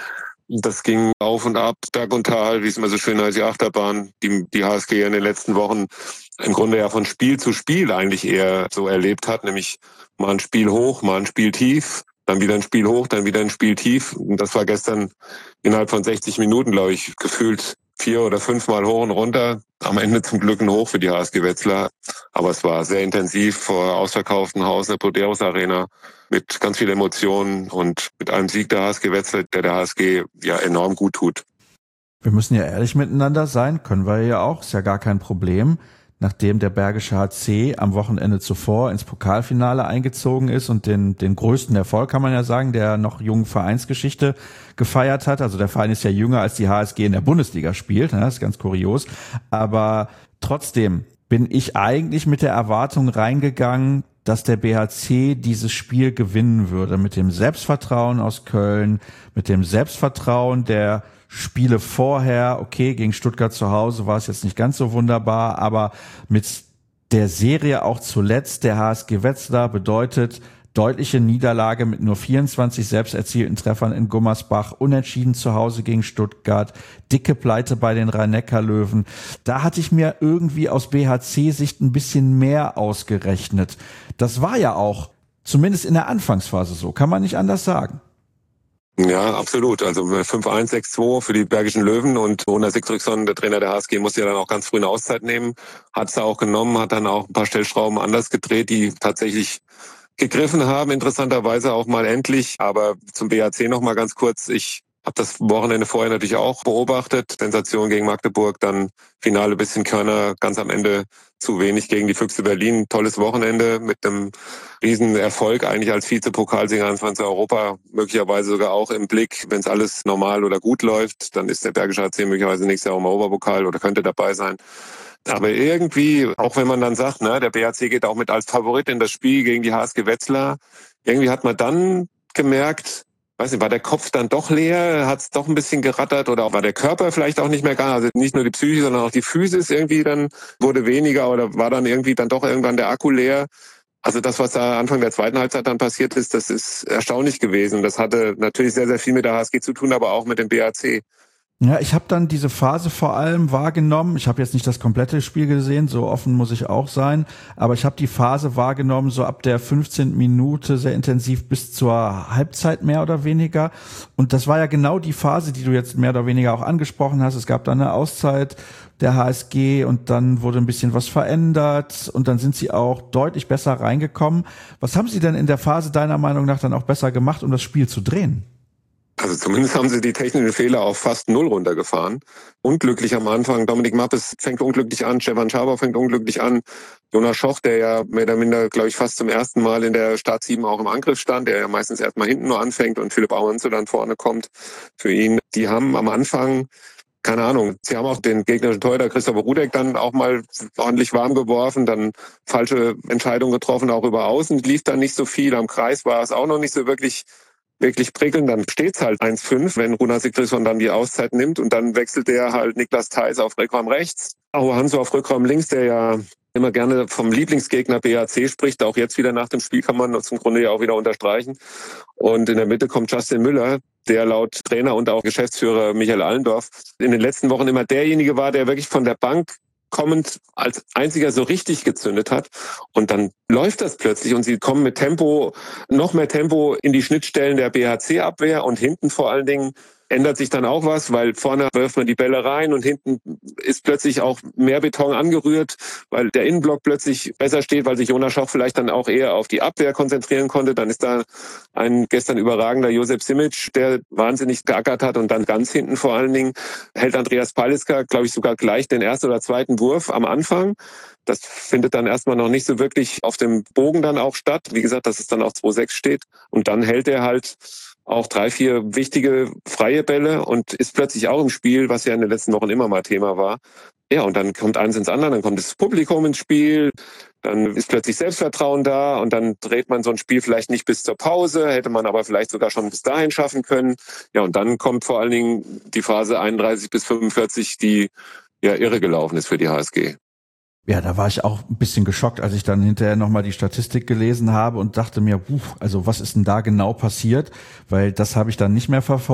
Das ging auf und ab, Berg und Tal, wie es immer so schön heißt, die Achterbahn, die die H S G in den letzten Wochen im Grunde ja von Spiel zu Spiel eigentlich eher so erlebt hat, nämlich mal ein Spiel hoch, mal ein Spiel tief, dann wieder ein Spiel hoch, dann wieder ein Spiel tief. Und das war gestern innerhalb von sechzig Minuten, glaube ich, gefühlt vier oder fünfmal hoch und runter. Am Ende zum Glück ein Hoch für die H S G Wetzlar. Aber es war sehr intensiv vor ausverkauftem Haus in der Poderos Arena mit ganz viel Emotionen und mit einem Sieg der H S G Wetzlar, der der H S G ja enorm gut tut. Wir müssen ja ehrlich miteinander sein, können wir ja auch, ist ja gar kein Problem. Nachdem der Bergische H C am Wochenende zuvor ins Pokalfinale eingezogen ist und den, den größten Erfolg, kann man ja sagen, der noch jungen Vereinsgeschichte gefeiert hat. Also der Verein ist ja jünger, als die H S G in der Bundesliga spielt. Das ist ganz kurios. Aber trotzdem bin ich eigentlich mit der Erwartung reingegangen, dass der B H C dieses Spiel gewinnen würde. Mit dem Selbstvertrauen aus Köln, mit dem Selbstvertrauen der Spiele vorher, okay, gegen Stuttgart zu Hause war es jetzt nicht ganz so wunderbar, aber mit der Serie auch zuletzt der H S G Wetzlar bedeutet deutliche Niederlage mit nur vierundzwanzig selbst erzielten Treffern in Gummersbach, unentschieden zu Hause gegen Stuttgart, dicke Pleite bei den Rhein-Neckar-Löwen. Da hatte ich mir irgendwie aus B H C-Sicht ein bisschen mehr ausgerechnet. Das war ja auch zumindest in der Anfangsphase so, kann man nicht anders sagen. Ja, absolut. Also fünf eins, sechs zwei für die Bergischen Löwen und Runa Sigtryggsson, der Trainer der H S G, musste ja dann auch ganz früh eine Auszeit nehmen. Hat es auch genommen, hat dann auch ein paar Stellschrauben anders gedreht, die tatsächlich gegriffen haben, interessanterweise auch mal endlich. Aber zum B H C noch mal ganz kurz. Ich habe das Wochenende vorher natürlich auch beobachtet. Sensation gegen Magdeburg, dann Finale bisschen Körner, ganz am Ende zu wenig gegen die Füchse Berlin. Tolles Wochenende mit einem riesen Erfolg eigentlich als Vize-Pokalsieger einundzwanzig Europa, möglicherweise sogar auch im Blick. Wenn es alles normal oder gut läuft, dann ist der Bergische H C möglicherweise nächstes Jahr auch im Europapokal oder könnte dabei sein. Aber irgendwie, auch wenn man dann sagt, ne, der B H C geht auch mit als Favorit in das Spiel gegen die H S G Wetzlar, irgendwie hat man dann gemerkt, weiß nicht, war der Kopf dann doch leer, hat es doch ein bisschen gerattert oder war der Körper vielleicht auch nicht mehr gar, also nicht nur die Psyche, sondern auch die Physis irgendwie dann wurde weniger oder war dann irgendwie dann doch irgendwann der Akku leer. Also das, was da Anfang der zweiten Halbzeit dann passiert ist, das ist erstaunlich gewesen. Das hatte natürlich sehr, sehr viel mit der H S G zu tun, aber auch mit dem B H C. Ja, ich habe dann diese Phase vor allem wahrgenommen. Ich habe jetzt nicht das komplette Spiel gesehen, so offen muss ich auch sein. Aber ich habe die Phase wahrgenommen, so ab der fünfzehnten Minute sehr intensiv bis zur Halbzeit mehr oder weniger. Und das war ja genau die Phase, die du jetzt mehr oder weniger auch angesprochen hast. Es gab dann eine Auszeit der H S G und dann wurde ein bisschen was verändert und dann sind sie auch deutlich besser reingekommen. Was haben sie denn in der Phase deiner Meinung nach dann auch besser gemacht, um das Spiel zu drehen? Also zumindest haben sie die technischen Fehler auf fast null runtergefahren. Unglücklich am Anfang. Dominik Mappes fängt unglücklich an. Stefan Schaber fängt unglücklich an. Jonas Schoch, der ja mehr oder minder, glaube ich, fast zum ersten Mal in der Startsieben auch im Angriff stand, der ja meistens erstmal hinten nur anfängt und Philipp Auenzo dann vorne kommt für ihn. Die haben am Anfang, keine Ahnung, sie haben auch den gegnerischen Torhüter Christopher Rudek dann auch mal ordentlich warm geworfen, dann falsche Entscheidungen getroffen, auch über Außen. Lief dann nicht so viel. Am Kreis war es auch noch nicht so wirklich wirklich prickeln, dann steht's halt eins fünf, wenn Runa Sigtryggsson dann die Auszeit nimmt und dann wechselt der halt Niklas Theis auf Rückraum rechts, Aho Hanso auf Rückraum links, der ja immer gerne vom Lieblingsgegner B H C spricht, auch jetzt wieder nach dem Spiel kann man das im Grunde ja auch wieder unterstreichen. Und in der Mitte kommt Justin Müller, der laut Trainer und auch Geschäftsführer Michael Allendorf in den letzten Wochen immer derjenige war, der wirklich von der Bank kommend als einziger so richtig gezündet hat. Und dann läuft das plötzlich und sie kommen mit Tempo, noch mehr Tempo in die Schnittstellen der B H C-Abwehr und hinten vor allen Dingen ändert sich dann auch was, weil vorne wirft man die Bälle rein und hinten ist plötzlich auch mehr Beton angerührt, weil der Innenblock plötzlich besser steht, weil sich Jonas Schoch vielleicht dann auch eher auf die Abwehr konzentrieren konnte. Dann ist da ein gestern überragender Josef Simic, der wahnsinnig geackert hat und dann ganz hinten vor allen Dingen hält Andreas Paliska, glaube ich, sogar gleich den ersten oder zweiten Wurf am Anfang. Das findet dann erstmal noch nicht so wirklich auf dem Bogen dann auch statt. Wie gesagt, dass es dann auch zwei sechs steht. Und dann hält er halt auch drei, vier wichtige freie Bälle und ist plötzlich auch im Spiel, was ja in den letzten Wochen immer mal Thema war. Ja, und dann kommt eins ins andere, dann kommt das Publikum ins Spiel, dann ist plötzlich Selbstvertrauen da und dann dreht man so ein Spiel vielleicht nicht bis zur Pause, hätte man aber vielleicht sogar schon bis dahin schaffen können. Ja, und dann kommt vor allen Dingen die Phase einunddreißig bis fünfundvierzig, die ja irre gelaufen ist für die H S G. Ja, da war ich auch ein bisschen geschockt, als ich dann hinterher nochmal die Statistik gelesen habe und dachte mir, puh, also was ist denn da genau passiert? Weil das habe ich dann nicht mehr verfolgt.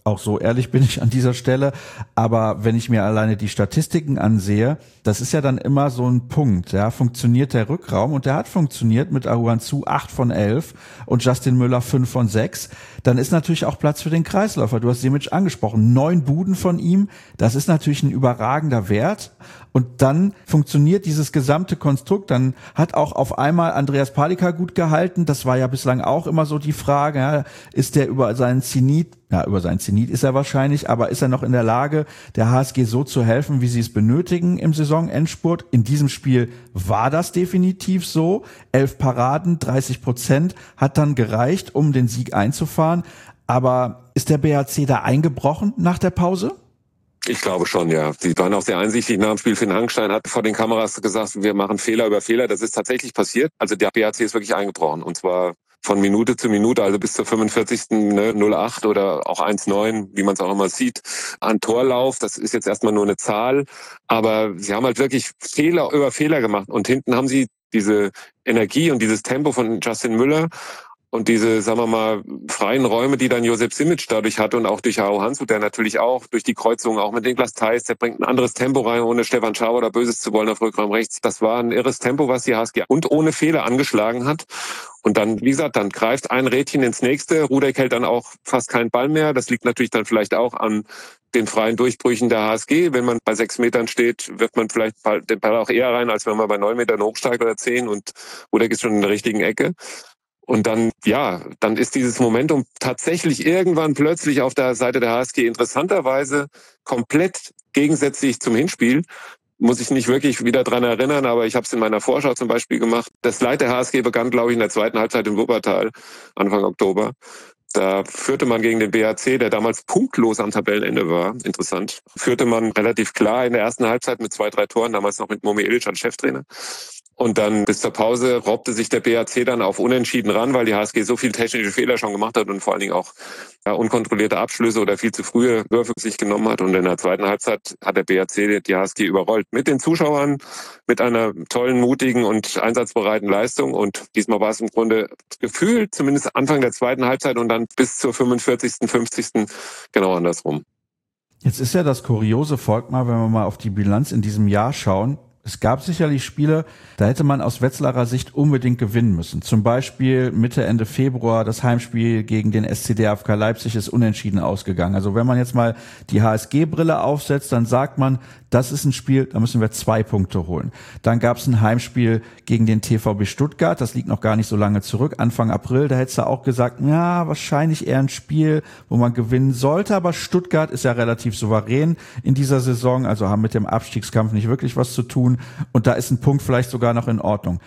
Auch so ehrlich bin ich an dieser Stelle. Aber wenn ich mir alleine die Statistiken ansehe, das ist ja dann immer so ein Punkt. Ja, funktioniert der Rückraum? Und der hat funktioniert mit Ahuanzu acht von elf und Justin Müller fünf von sechs. Dann ist natürlich auch Platz für den Kreisläufer. Du hast Simic angesprochen. Neun Buden von ihm. Das ist natürlich ein überragender Wert. Und dann funktioniert dieses gesamte Konstrukt. Dann hat auch auf einmal Andreas Palika gut gehalten. Das war ja bislang auch immer so die Frage. Ja, ist der über seinen Zenit, ja, über seinen Zenit ist er wahrscheinlich, aber ist er noch in der Lage, der H S G so zu helfen, wie sie es benötigen im Saisonendspurt? In diesem Spiel war das definitiv so. Elf Paraden, dreißig Prozent hat dann gereicht, um den Sieg einzufahren. Aber ist der B H C da eingebrochen nach der Pause? Ich glaube schon, ja. Die waren auch sehr einsichtig nach dem Spiel. Finn Hangstein hat vor den Kameras gesagt, wir machen Fehler über Fehler. Das ist tatsächlich passiert. Also der B H C ist wirklich eingebrochen. Und zwar von Minute zu Minute, also bis zur fünfundvierzigsten Ne, null acht oder auch eins neun, wie man es auch immer sieht, an Torlauf. Das ist jetzt erstmal nur eine Zahl. Aber sie haben halt wirklich Fehler über Fehler gemacht. Und hinten haben sie diese Energie und dieses Tempo von Justin Müller und diese, sagen wir mal, freien Räume, die dann Josep Simic dadurch hatte und auch durch Ahuanzu, der natürlich auch durch die Kreuzung, auch mit Niklas Theis, der bringt ein anderes Tempo rein, ohne Stefan Schaber oder Böses zu wollen auf Rückraum rechts. Das war ein irres Tempo, was die H S G und ohne Fehler angeschlagen hat. Und dann, wie gesagt, dann greift ein Rädchen ins nächste. Rudek hält dann auch fast keinen Ball mehr. Das liegt natürlich dann vielleicht auch an den freien Durchbrüchen der H S G. Wenn man bei sechs Metern steht, wirft man vielleicht den Ball auch eher rein, als wenn man bei neun Metern hochsteigt oder zehn. Und Rudek ist schon in der richtigen Ecke. Und dann, ja, dann ist dieses Momentum tatsächlich irgendwann plötzlich auf der Seite der H S G interessanterweise komplett gegensätzlich zum Hinspiel. Muss ich nicht wirklich wieder dran erinnern, aber ich habe es in meiner Vorschau zum Beispiel gemacht. Das Leid der H S G begann, glaube ich, in der zweiten Halbzeit in Wuppertal, Anfang Oktober. Da führte man gegen den B H C, der damals punktlos am Tabellenende war, interessant, führte man relativ klar in der ersten Halbzeit mit zwei, drei Toren, damals noch mit Momi Ilic als Cheftrainer. Und dann bis zur Pause robbte sich der B H C dann auf Unentschieden ran, weil die H S G so viele technische Fehler schon gemacht hat und vor allen Dingen auch ja, unkontrollierte Abschlüsse oder viel zu frühe Würfe sich genommen hat. Und in der zweiten Halbzeit hat der B H C die H S G überrollt. Mit den Zuschauern, mit einer tollen, mutigen und einsatzbereiten Leistung. Und diesmal war es im Grunde gefühlt, zumindest Anfang der zweiten Halbzeit und dann bis zur fünfundvierzigsten, fünfzigsten genau andersrum. Jetzt ist ja das Kuriose, Volkmar, wenn wir mal auf die Bilanz in diesem Jahr schauen. Es gab sicherlich Spiele, da hätte man aus Wetzlarer Sicht unbedingt gewinnen müssen. Zum Beispiel Mitte, Ende Februar, das Heimspiel gegen den S C D F K Leipzig ist unentschieden ausgegangen. Also wenn man jetzt mal die H S G-Brille aufsetzt, dann sagt man, das ist ein Spiel, da müssen wir zwei Punkte holen. Dann gab es ein Heimspiel gegen den T V B Stuttgart, das liegt noch gar nicht so lange zurück, Anfang April, da hättest du auch gesagt, ja, wahrscheinlich eher ein Spiel, wo man gewinnen sollte, aber Stuttgart ist ja relativ souverän in dieser Saison, also haben mit dem Abstiegskampf nicht wirklich was zu tun und da ist ein Punkt vielleicht sogar noch in Ordnung.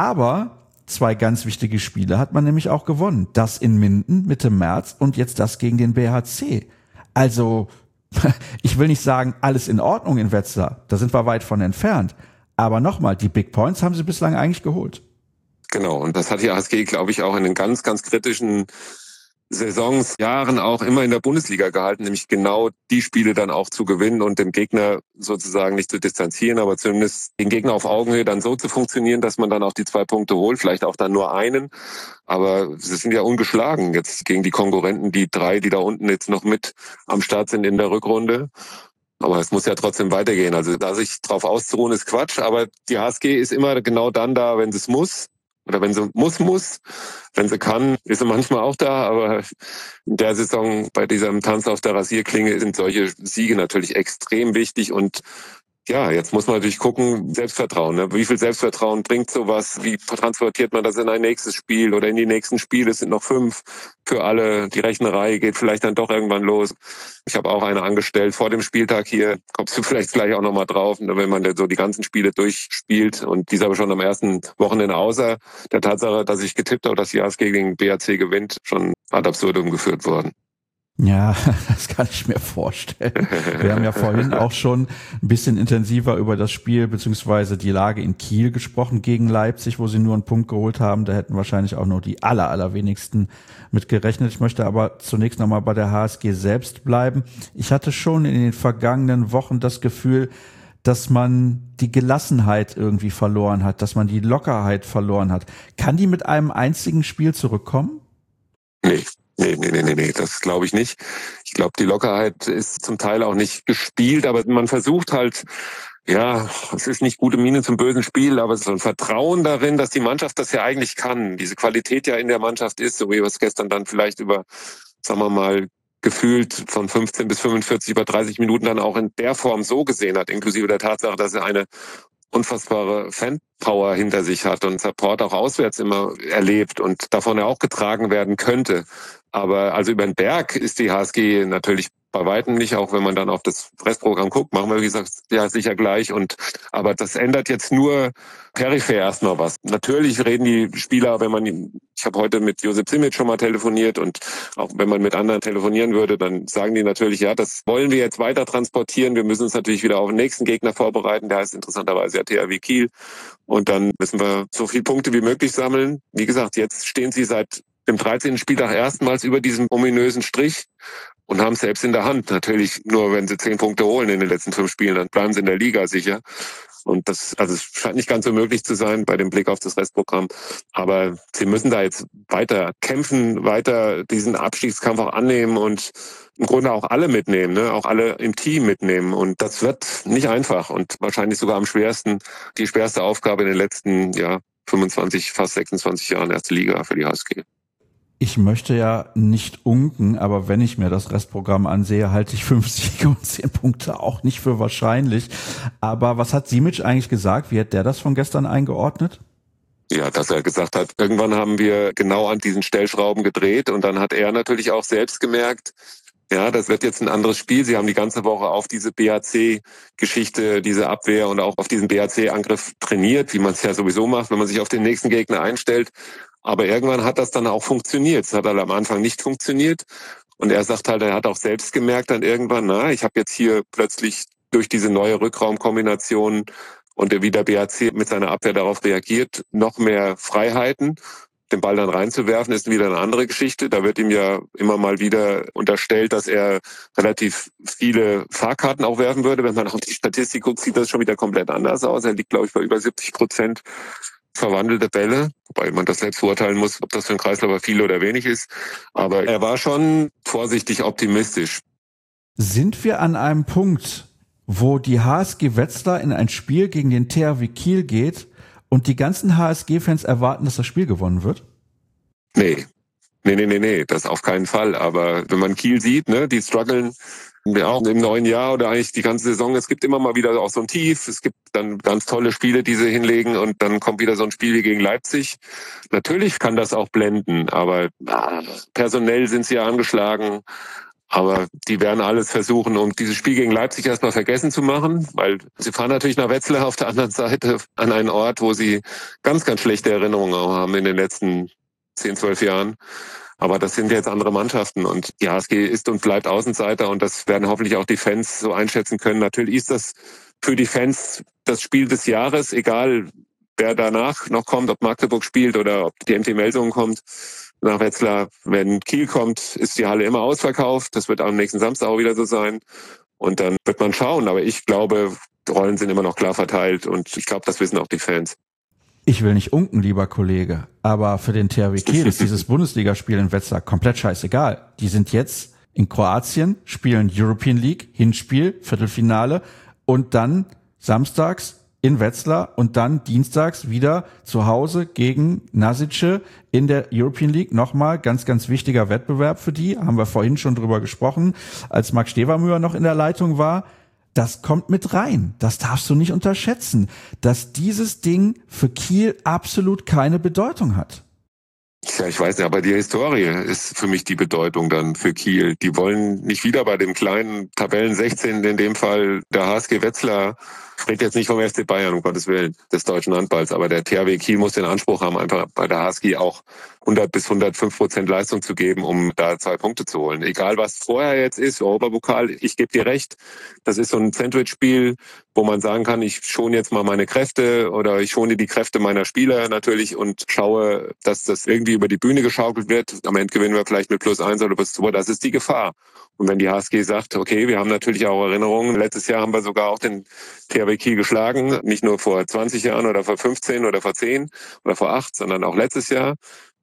Aber zwei ganz wichtige Spiele hat man nämlich auch gewonnen. Das in Minden Mitte März und jetzt das gegen den B H C. Also, ich will nicht sagen, alles in Ordnung in Wetzlar. Da sind wir weit von entfernt. Aber nochmal, die Big Points haben sie bislang eigentlich geholt. Genau, und das hat die H S G, glaube ich, auch in den ganz, ganz kritischen Saisons, Jahren auch immer in der Bundesliga gehalten, nämlich genau die Spiele dann auch zu gewinnen und dem Gegner sozusagen nicht zu distanzieren, aber zumindest den Gegner auf Augenhöhe dann so zu funktionieren, dass man dann auch die zwei Punkte holt, vielleicht auch dann nur einen. Aber sie sind ja ungeschlagen jetzt gegen die Konkurrenten, die drei, die da unten jetzt noch mit am Start sind in der Rückrunde. Aber es muss ja trotzdem weitergehen. Also da sich drauf auszuruhen ist Quatsch, aber die H S G ist immer genau dann da, wenn sie es muss. Oder wenn sie muss, muss. Wenn sie kann, ist sie manchmal auch da. Aber in der Saison bei diesem Tanz auf der Rasierklinge sind solche Siege natürlich extrem wichtig. Und ja, jetzt muss man natürlich gucken, Selbstvertrauen. Ne? Wie viel Selbstvertrauen bringt sowas? Wie transportiert man das in ein nächstes Spiel oder in die nächsten Spiele? Es sind noch fünf für alle. Die Rechnerei geht vielleicht dann doch irgendwann los. Ich habe auch eine angestellt vor dem Spieltag hier. Kommst du vielleicht gleich auch nochmal drauf, wenn man so die ganzen Spiele durchspielt. Und dies aber schon am ersten Wochenende, außer der Tatsache, dass ich getippt habe, dass die H S G gegen B H C gewinnt, schon ad absurdum geführt worden. Ja, das kann ich mir vorstellen. Wir haben ja vorhin auch schon ein bisschen intensiver über das Spiel beziehungsweise die Lage in Kiel gesprochen gegen Leipzig, wo sie nur einen Punkt geholt haben. Da hätten wahrscheinlich auch nur die aller, allerwenigsten mit gerechnet. Ich möchte aber zunächst nochmal bei der H S G selbst bleiben. Ich hatte schon in den vergangenen Wochen das Gefühl, dass man die Gelassenheit irgendwie verloren hat, dass man die Lockerheit verloren hat. Kann die mit einem einzigen Spiel zurückkommen? Nee. Nee, nee, nee, nee, nee, das glaube ich nicht. Ich glaube, die Lockerheit ist zum Teil auch nicht gespielt, aber man versucht halt, ja, es ist nicht gute Miene zum bösen Spiel, aber so ein Vertrauen darin, dass die Mannschaft das ja eigentlich kann, diese Qualität ja in der Mannschaft ist, so wie wir es gestern dann vielleicht über, sagen wir mal, gefühlt von fünfzehn bis fünfundvierzig über dreißig Minuten dann auch in der Form so gesehen hat, inklusive der Tatsache, dass er eine unfassbare Fanpower hinter sich hat und Support auch auswärts immer erlebt und davon ja auch getragen werden könnte. Aber also über den Berg ist die H S G natürlich bei weitem nicht, auch wenn man dann auf das Restprogramm guckt, machen wir, wie gesagt, ja sicher gleich. Und aber das ändert jetzt nur peripher erstmal was. Natürlich reden die Spieler, wenn man, ich habe heute mit Josip Simic schon mal telefoniert und auch wenn man mit anderen telefonieren würde, dann sagen die natürlich, ja, das wollen wir jetzt weiter transportieren. Wir müssen uns natürlich wieder auf den nächsten Gegner vorbereiten. Der heißt interessanterweise ja T H W Kiel. Und dann müssen wir so viele Punkte wie möglich sammeln. Wie gesagt, jetzt stehen sie seit dem dreizehnten Spieltag erstmals über diesem ominösen Strich und haben es selbst in der Hand. Natürlich nur, wenn sie zehn Punkte holen in den letzten fünf Spielen, dann bleiben sie in der Liga sicher. Und das, also es scheint nicht ganz so möglich zu sein bei dem Blick auf das Restprogramm. Aber sie müssen da jetzt weiter kämpfen, weiter diesen Abstiegskampf auch annehmen und im Grunde auch alle mitnehmen, ne? Auch alle im Team mitnehmen. Und das wird nicht einfach und wahrscheinlich sogar am schwersten, die schwerste Aufgabe in den letzten, ja, fünfundzwanzig, fast sechsundzwanzig Jahren erste Liga für die H S G. Ich möchte ja nicht unken, aber wenn ich mir das Restprogramm ansehe, halte ich fünf Siege und zehn Punkte auch nicht für wahrscheinlich. Aber was hat Simic eigentlich gesagt? Wie hat der das von gestern eingeordnet? Ja, dass er gesagt hat, irgendwann haben wir genau an diesen Stellschrauben gedreht und dann hat er natürlich auch selbst gemerkt, ja, das wird jetzt ein anderes Spiel. Sie haben die ganze Woche auf diese B H C-Geschichte, diese Abwehr und auch auf diesen B H C-Angriff trainiert, wie man es ja sowieso macht, wenn man sich auf den nächsten Gegner einstellt. Aber irgendwann hat das dann auch funktioniert. Es hat halt am Anfang nicht funktioniert. Und er sagt halt, er hat auch selbst gemerkt dann irgendwann, na, ich habe jetzt hier plötzlich durch diese neue Rückraumkombination und wie der B H C mit seiner Abwehr darauf reagiert, noch mehr Freiheiten. Den Ball dann reinzuwerfen, ist wieder eine andere Geschichte. Da wird ihm ja immer mal wieder unterstellt, dass er relativ viele Fahrkarten auch werfen würde. Wenn man auf die Statistik guckt, sieht das schon wieder komplett anders aus. Er liegt, glaube ich, bei über siebzig Prozent verwandelte Bälle, wobei man das selbst beurteilen muss, ob das für einen Kreisläufer viel oder wenig ist. Aber er war schon vorsichtig optimistisch. Sind wir an einem Punkt, wo die H S G Wetzlar in ein Spiel gegen den T H W Kiel geht und die ganzen H S G-Fans erwarten, dass das Spiel gewonnen wird? Nee. Nee, nee, nee, nee, das auf keinen Fall. Aber wenn man Kiel sieht, ne, die strugglen ja auch im neuen Jahr oder eigentlich die ganze Saison. Es gibt immer mal wieder auch so ein Tief. Es gibt dann ganz tolle Spiele, die sie hinlegen und dann kommt wieder so ein Spiel wie gegen Leipzig. Natürlich kann das auch blenden, aber ah, personell sind sie ja angeschlagen. Aber die werden alles versuchen, um dieses Spiel gegen Leipzig erstmal vergessen zu machen, weil sie fahren natürlich nach Wetzlar auf der anderen Seite an einen Ort, wo sie ganz, ganz schlechte Erinnerungen auch haben in den letzten zehn, zwölf Jahren. Aber das sind jetzt andere Mannschaften und die H S G ist und bleibt Außenseiter und das werden hoffentlich auch die Fans so einschätzen können. Natürlich ist das für die Fans das Spiel des Jahres, egal wer danach noch kommt, ob Magdeburg spielt oder ob die M T Melsungen kommt nach Wetzlar. Wenn Kiel kommt, ist die Halle immer ausverkauft. Das wird am nächsten Samstag auch wieder so sein. Und dann wird man schauen. Aber ich glaube, die Rollen sind immer noch klar verteilt und ich glaube, das wissen auch die Fans. Ich will nicht unken, lieber Kollege, aber für den T H W Kiel ist dieses Bundesligaspiel in Wetzlar komplett scheißegal. Die sind jetzt in Kroatien, spielen European League, Hinspiel, Viertelfinale und dann samstags in Wetzlar und dann dienstags wieder zu Hause gegen Nasice in der European League. Nochmal ganz, ganz wichtiger Wettbewerb für die, haben wir vorhin schon drüber gesprochen, als Marc Stevermüher noch in der Leitung war. Das kommt mit rein. Das darfst du nicht unterschätzen, dass dieses Ding für Kiel absolut keine Bedeutung hat. Ja, ich weiß nicht, aber die Historie ist für mich die Bedeutung dann für Kiel. Die wollen nicht wieder bei dem kleinen Tabellen sechzehnten, in dem Fall der H S G Wetzlar. Ich rede jetzt nicht vom F C Bayern, um Gottes Willen, des deutschen Handballs, aber der T H W Kiel muss den Anspruch haben, einfach bei der H S G auch hundert bis hundertfünf Prozent Leistung zu geben, um da zwei Punkte zu holen. Egal, was vorher jetzt ist, Europapokal, ich gebe dir recht, das ist so ein Sandwich-Spiel, wo man sagen kann, ich schone jetzt mal meine Kräfte oder ich schone die Kräfte meiner Spieler natürlich und schaue, dass das irgendwie über die Bühne geschaukelt wird. Am Ende gewinnen wir vielleicht mit plus eins oder plus zwei. Das ist die Gefahr. Und wenn die H S G sagt, okay, wir haben natürlich auch Erinnerungen. Letztes Jahr haben wir sogar auch den T H W Kiel geschlagen. Nicht nur vor zwanzig Jahren oder vor fünfzehn oder vor zehn oder vor acht, sondern auch letztes Jahr.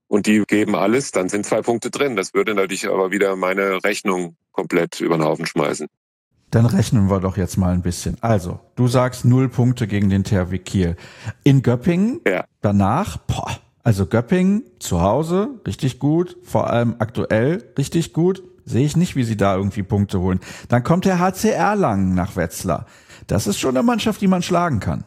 und die geben alles, dann sind zwei Punkte drin. Das würde natürlich aber wieder meine Rechnung komplett über den Haufen schmeißen. Dann rechnen wir doch jetzt mal ein bisschen. Also, du sagst null Punkte gegen den T H W Kiel. In Göppingen, ja. danach, boah, also Göppingen zu Hause, richtig gut, vor allem aktuell richtig gut. Sehe ich nicht, wie sie da irgendwie Punkte holen. Dann kommt der H C Erlangen nach Wetzlar. Das ist schon eine Mannschaft, die man schlagen kann.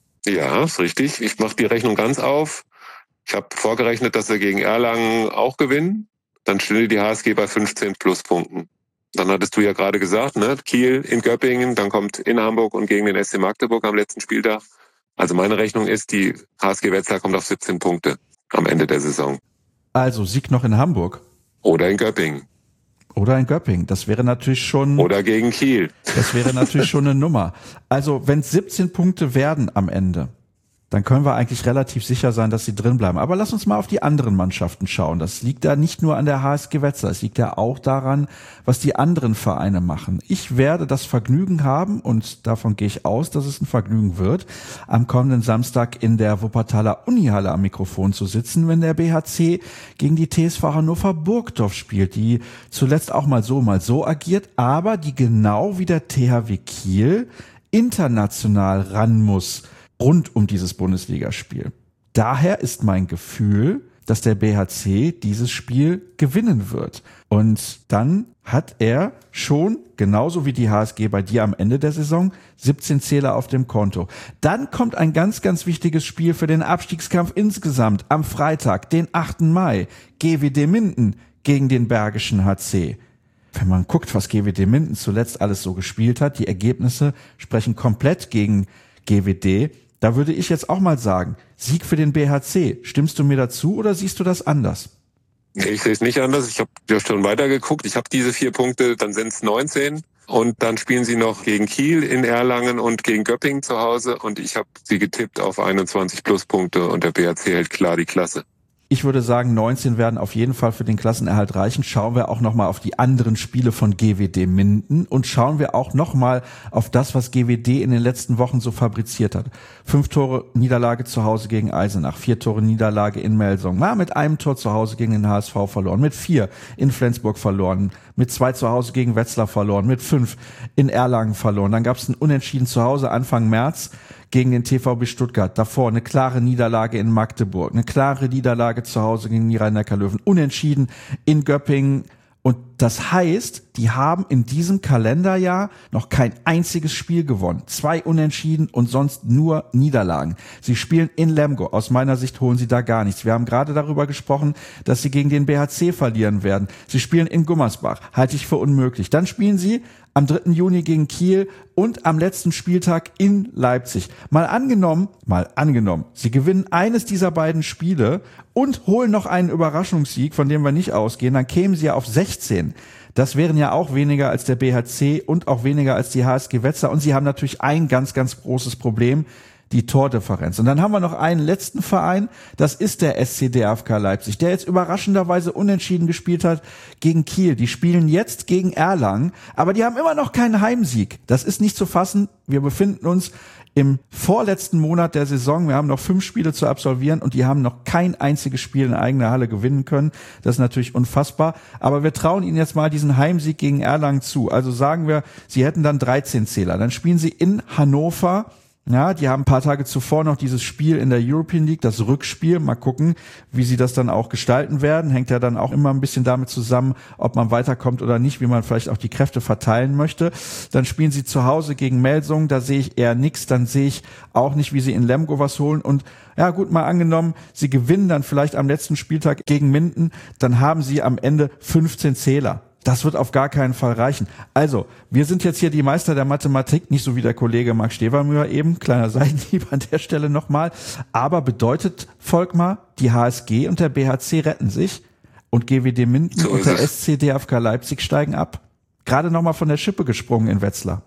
Ja, ist richtig. Ich mache die Rechnung ganz auf. Ich habe vorgerechnet, dass wir gegen Erlangen auch gewinnen. Dann stünde die H S G bei fünfzehn Pluspunkten. Dann hattest du ja gerade gesagt, ne? Kiel in Göppingen, dann kommt in Hamburg und gegen den S C Magdeburg am letzten Spieltag. Also meine Rechnung ist, die H S G Wetzlar kommt auf siebzehn Punkte am Ende der Saison. Also Sieg noch in Hamburg. Oder in Göppingen. Oder in Göppingen. Das wäre natürlich schon... Oder gegen Kiel. Das wäre natürlich schon eine Nummer. Also wenn es siebzehn Punkte werden am Ende, dann können wir eigentlich relativ sicher sein, dass sie drin bleiben. Aber lass uns mal auf die anderen Mannschaften schauen. Das liegt da nicht nur an der H S G Wetzlar, es liegt ja auch daran, was die anderen Vereine machen. Ich werde das Vergnügen haben, und davon gehe ich aus, dass es ein Vergnügen wird, am kommenden Samstag in der Wuppertaler Unihalle am Mikrofon zu sitzen, wenn der B H C gegen die T S V Hannover Burgdorf spielt, die zuletzt auch mal so, mal so agiert, aber die genau wie der T H W Kiel international ran muss, rund um dieses Bundesligaspiel. Daher ist mein Gefühl, dass der B H C dieses Spiel gewinnen wird. Und dann hat er schon, genauso wie die H S G bei dir am Ende der Saison, siebzehn Zähler auf dem Konto. Dann kommt ein ganz, ganz wichtiges Spiel für den Abstiegskampf insgesamt am Freitag, den achten Mai. G W D Minden gegen den Bergischen H C. Wenn man guckt, was G W D Minden zuletzt alles so gespielt hat, die Ergebnisse sprechen komplett gegen G W D. Da würde ich jetzt auch mal sagen, Sieg für den B H C. Stimmst du mir dazu oder siehst du das anders? Nee, ich sehe es nicht anders. Ich habe ja schon weitergeguckt. Ich habe diese vier Punkte, dann sind es neunzehn. Und dann spielen sie noch gegen Kiel in Erlangen und gegen Göppingen zu Hause. Und ich habe sie getippt auf einundzwanzig Pluspunkte und der B H C hält klar die Klasse. Ich würde sagen, neunzehn werden auf jeden Fall für den Klassenerhalt reichen. Schauen wir auch nochmal auf die anderen Spiele von G W D Minden und schauen wir auch nochmal auf das, was G W D in den letzten Wochen so fabriziert hat. Fünf Tore Niederlage zu Hause gegen Eisenach, vier Tore Niederlage in Melsung, mal mit einem Tor zu Hause gegen den H S V verloren, mit vier in Flensburg verloren, mit zwei zu Hause gegen Wetzlar verloren, mit fünf in Erlangen verloren. Dann gab es ein Unentschieden zu Hause Anfang März gegen den T V B Stuttgart. Davor eine klare Niederlage in Magdeburg, eine klare Niederlage zu Hause gegen die Rhein-Neckar-Löwen, unentschieden in Göppingen. Und das heißt, die haben in diesem Kalenderjahr noch kein einziges Spiel gewonnen. Zwei Unentschieden und sonst nur Niederlagen. Sie spielen in Lemgo. Aus meiner Sicht holen sie da gar nichts. Wir haben gerade darüber gesprochen, dass sie gegen den B H C verlieren werden. Sie spielen in Gummersbach. Halte ich für unmöglich. Dann spielen sie am dritten Juni gegen Kiel und am letzten Spieltag in Leipzig. Mal angenommen, mal angenommen, sie gewinnen eines dieser beiden Spiele und holen noch einen Überraschungssieg, von dem wir nicht ausgehen, dann kämen sie ja auf sechzehn. Das wären ja auch weniger als der B H C und auch weniger als die H S G Wetzlar. Und sie haben natürlich ein ganz, ganz großes Problem, die Tordifferenz. Und dann haben wir noch einen letzten Verein, das ist der S C D F K Leipzig, der jetzt überraschenderweise unentschieden gespielt hat gegen Kiel. Die spielen jetzt gegen Erlangen, aber die haben immer noch keinen Heimsieg. Das ist nicht zu fassen. Wir befinden uns im vorletzten Monat der Saison. Wir haben noch fünf Spiele zu absolvieren und die haben noch kein einziges Spiel in eigener Halle gewinnen können. Das ist natürlich unfassbar. Aber wir trauen ihnen jetzt mal diesen Heimsieg gegen Erlangen zu. Also sagen wir, sie hätten dann dreizehn Zähler. Dann spielen sie in Hannover. Ja, die haben ein paar Tage zuvor noch dieses Spiel in der European League, das Rückspiel. Mal gucken, wie sie das dann auch gestalten werden. Hängt ja dann auch immer ein bisschen damit zusammen, ob man weiterkommt oder nicht, wie man vielleicht auch die Kräfte verteilen möchte. Dann spielen sie zu Hause gegen Melsung, da sehe ich eher nichts. Dann sehe ich auch nicht, wie sie in Lemgo was holen. Und ja gut, mal angenommen, sie gewinnen dann vielleicht am letzten Spieltag gegen Minden, dann haben sie am Ende fünfzehn Zähler. Das wird auf gar keinen Fall reichen. Also, wir sind jetzt hier die Meister der Mathematik, nicht so wie der Kollege Marc Stevermüher eben, kleiner Seitenhieb an der Stelle nochmal. Aber bedeutet, Volkmar, die H S G und der B H C retten sich und G W D Minden so und der S C D F K Leipzig steigen ab? Gerade nochmal von der Schippe gesprungen in Wetzlar.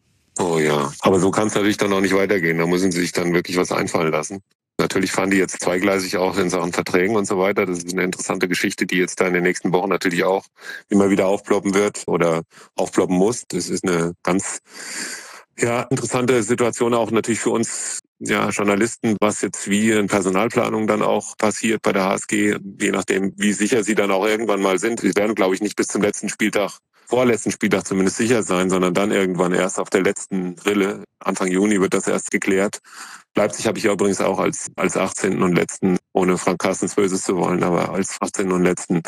Oh ja, aber so kann es natürlich dann auch nicht weitergehen. Da müssen sie sich dann wirklich was einfallen lassen. Natürlich fahren die jetzt zweigleisig auch in Sachen Verträgen und so weiter. Das ist eine interessante Geschichte, die jetzt da in den nächsten Wochen natürlich auch immer wieder aufploppen wird oder aufploppen muss. Das ist eine ganz Ja, interessante Situation auch natürlich für uns ja, Journalisten, was jetzt wie in Personalplanung dann auch passiert bei der H S G, je nachdem, wie sicher sie dann auch irgendwann mal sind. Sie werden, glaube ich, nicht bis zum letzten Spieltag, vorletzten Spieltag zumindest sicher sein, sondern dann irgendwann erst auf der letzten Rille. Anfang Juni wird das erst geklärt. Leipzig habe ich ja übrigens auch als, als achtzehnten und letzten, ohne Frank Carstens Böses zu wollen, aber als achtzehnten und letzten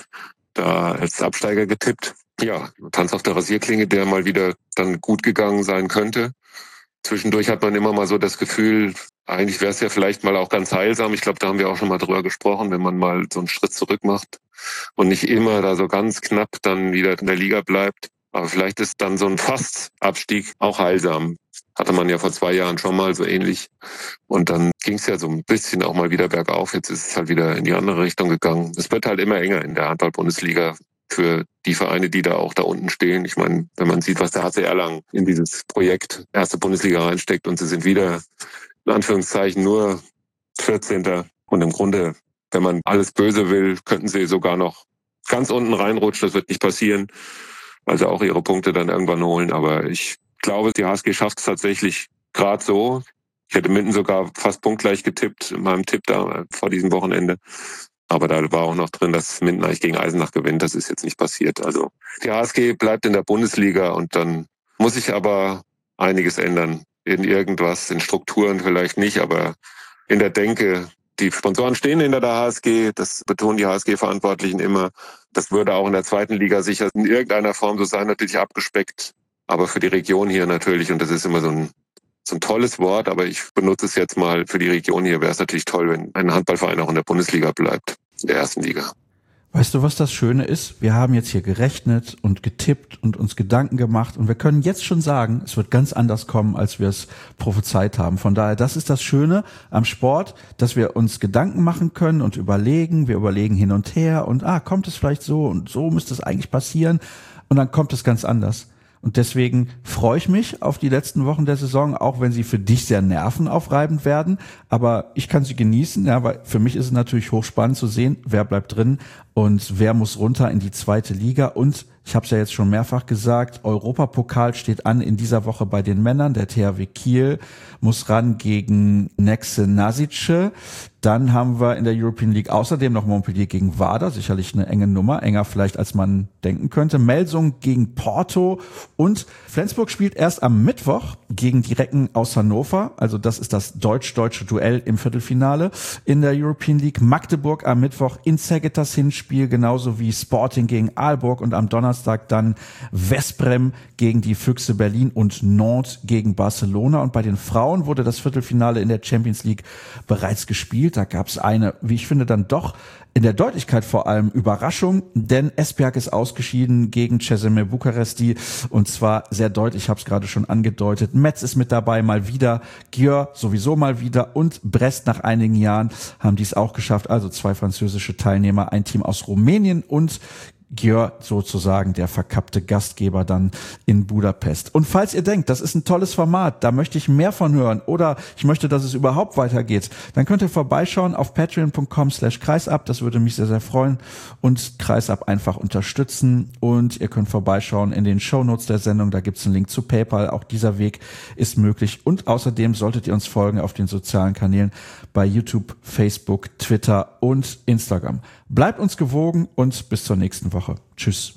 da als Absteiger getippt. Ja, Tanz auf der Rasierklinge, der mal wieder dann gut gegangen sein könnte. Zwischendurch hat man immer mal so das Gefühl, eigentlich wäre es ja vielleicht mal auch ganz heilsam. Ich glaube, da haben wir auch schon mal drüber gesprochen, wenn man mal so einen Schritt zurück macht und nicht immer da so ganz knapp dann wieder in der Liga bleibt. Aber vielleicht ist dann so ein Fast-Abstieg auch heilsam. Hatte man ja vor zwei Jahren schon mal so ähnlich. Und dann ging es ja so ein bisschen auch mal wieder bergauf. Jetzt ist es halt wieder in die andere Richtung gegangen. Es wird halt immer enger in der Handball-Bundesliga für die Vereine, die da auch da unten stehen. Ich meine, wenn man sieht, was der H C Erlangen in dieses Projekt erste Bundesliga reinsteckt und sie sind wieder in Anführungszeichen nur vierzehnter Und im Grunde, wenn man alles böse will, könnten sie sogar noch ganz unten reinrutschen. Das wird nicht passieren, weil sie auch ihre Punkte dann irgendwann holen. Aber ich glaube, die H S G schafft es tatsächlich gerade so. Ich hätte Minden sogar fast punktgleich getippt in meinem Tipp da vor diesem Wochenende. Aber da war auch noch drin, dass Minden eigentlich gegen Eisenach gewinnt. Das ist jetzt nicht passiert. Also die H S G bleibt in der Bundesliga und dann muss sich aber einiges ändern. In irgendwas, in Strukturen vielleicht nicht, aber in der Denke. Die Sponsoren stehen hinter der H S G. Das betonen die H S G-Verantwortlichen immer. Das würde auch in der zweiten Liga sicher in irgendeiner Form so sein, natürlich abgespeckt. Aber für die Region hier natürlich, und das ist immer so ein So ein tolles Wort, aber ich benutze es jetzt mal für die Region hier. Wäre es natürlich toll, wenn ein Handballverein auch in der Bundesliga bleibt, in der ersten Liga. Weißt du, was das Schöne ist? Wir haben jetzt hier gerechnet und getippt und uns Gedanken gemacht und wir können jetzt schon sagen, es wird ganz anders kommen, als wir es prophezeit haben. Von daher, das ist das Schöne am Sport, dass wir uns Gedanken machen können und überlegen. Wir überlegen hin und her und ah, kommt es vielleicht so und so müsste es eigentlich passieren und dann kommt es ganz anders. Und deswegen freue ich mich auf die letzten Wochen der Saison, auch wenn sie für dich sehr nervenaufreibend werden. Aber ich kann sie genießen, ja, weil für mich ist es natürlich hochspannend zu sehen, wer bleibt drin und wer muss runter in die zweite Liga. Und ich habe es ja jetzt schon mehrfach gesagt, Europapokal steht an in dieser Woche bei den Männern. Der T H W Kiel muss ran gegen Nexe Nasice. Dann haben wir in der European League außerdem noch Montpellier gegen Vardar, sicherlich eine enge Nummer, enger vielleicht als man denken könnte. Melsung gegen Porto und Flensburg spielt erst am Mittwoch gegen die Recken aus Hannover. Also das ist das deutsch-deutsche Duell im Viertelfinale in der European League. Magdeburg am Mittwoch in Szeged das Hinspiel, genauso wie Sporting gegen Aalborg und am Donnerstag dann Vesprem gegen die Füchse Berlin und Nantes gegen Barcelona. Und bei den Frauen wurde das Viertelfinale in der Champions League bereits gespielt. Da gab es eine, wie ich finde, dann doch in der Deutlichkeit vor allem Überraschung, denn Esbjerg ist ausgeschieden gegen Cesame Bukaresti und zwar sehr deutlich, ich habe es gerade schon angedeutet. Metz ist mit dabei, mal wieder, Győr sowieso mal wieder und Brest nach einigen Jahren haben dies auch geschafft. Also zwei französische Teilnehmer, ein Team aus Rumänien und Győr sozusagen der verkappte Gastgeber dann in Budapest. Und falls ihr denkt, das ist ein tolles Format, da möchte ich mehr von hören oder ich möchte, dass es überhaupt weitergeht, dann könnt ihr vorbeischauen auf patreon.com slash kreisab. Das würde mich sehr, sehr freuen und Kreisab einfach unterstützen. Und ihr könnt vorbeischauen in den Shownotes der Sendung, da gibt's einen Link zu PayPal. Auch dieser Weg ist möglich. Und außerdem solltet ihr uns folgen auf den sozialen Kanälen bei YouTube, Facebook, Twitter und Instagram. Bleibt uns gewogen und bis zur nächsten Woche. Tschüss.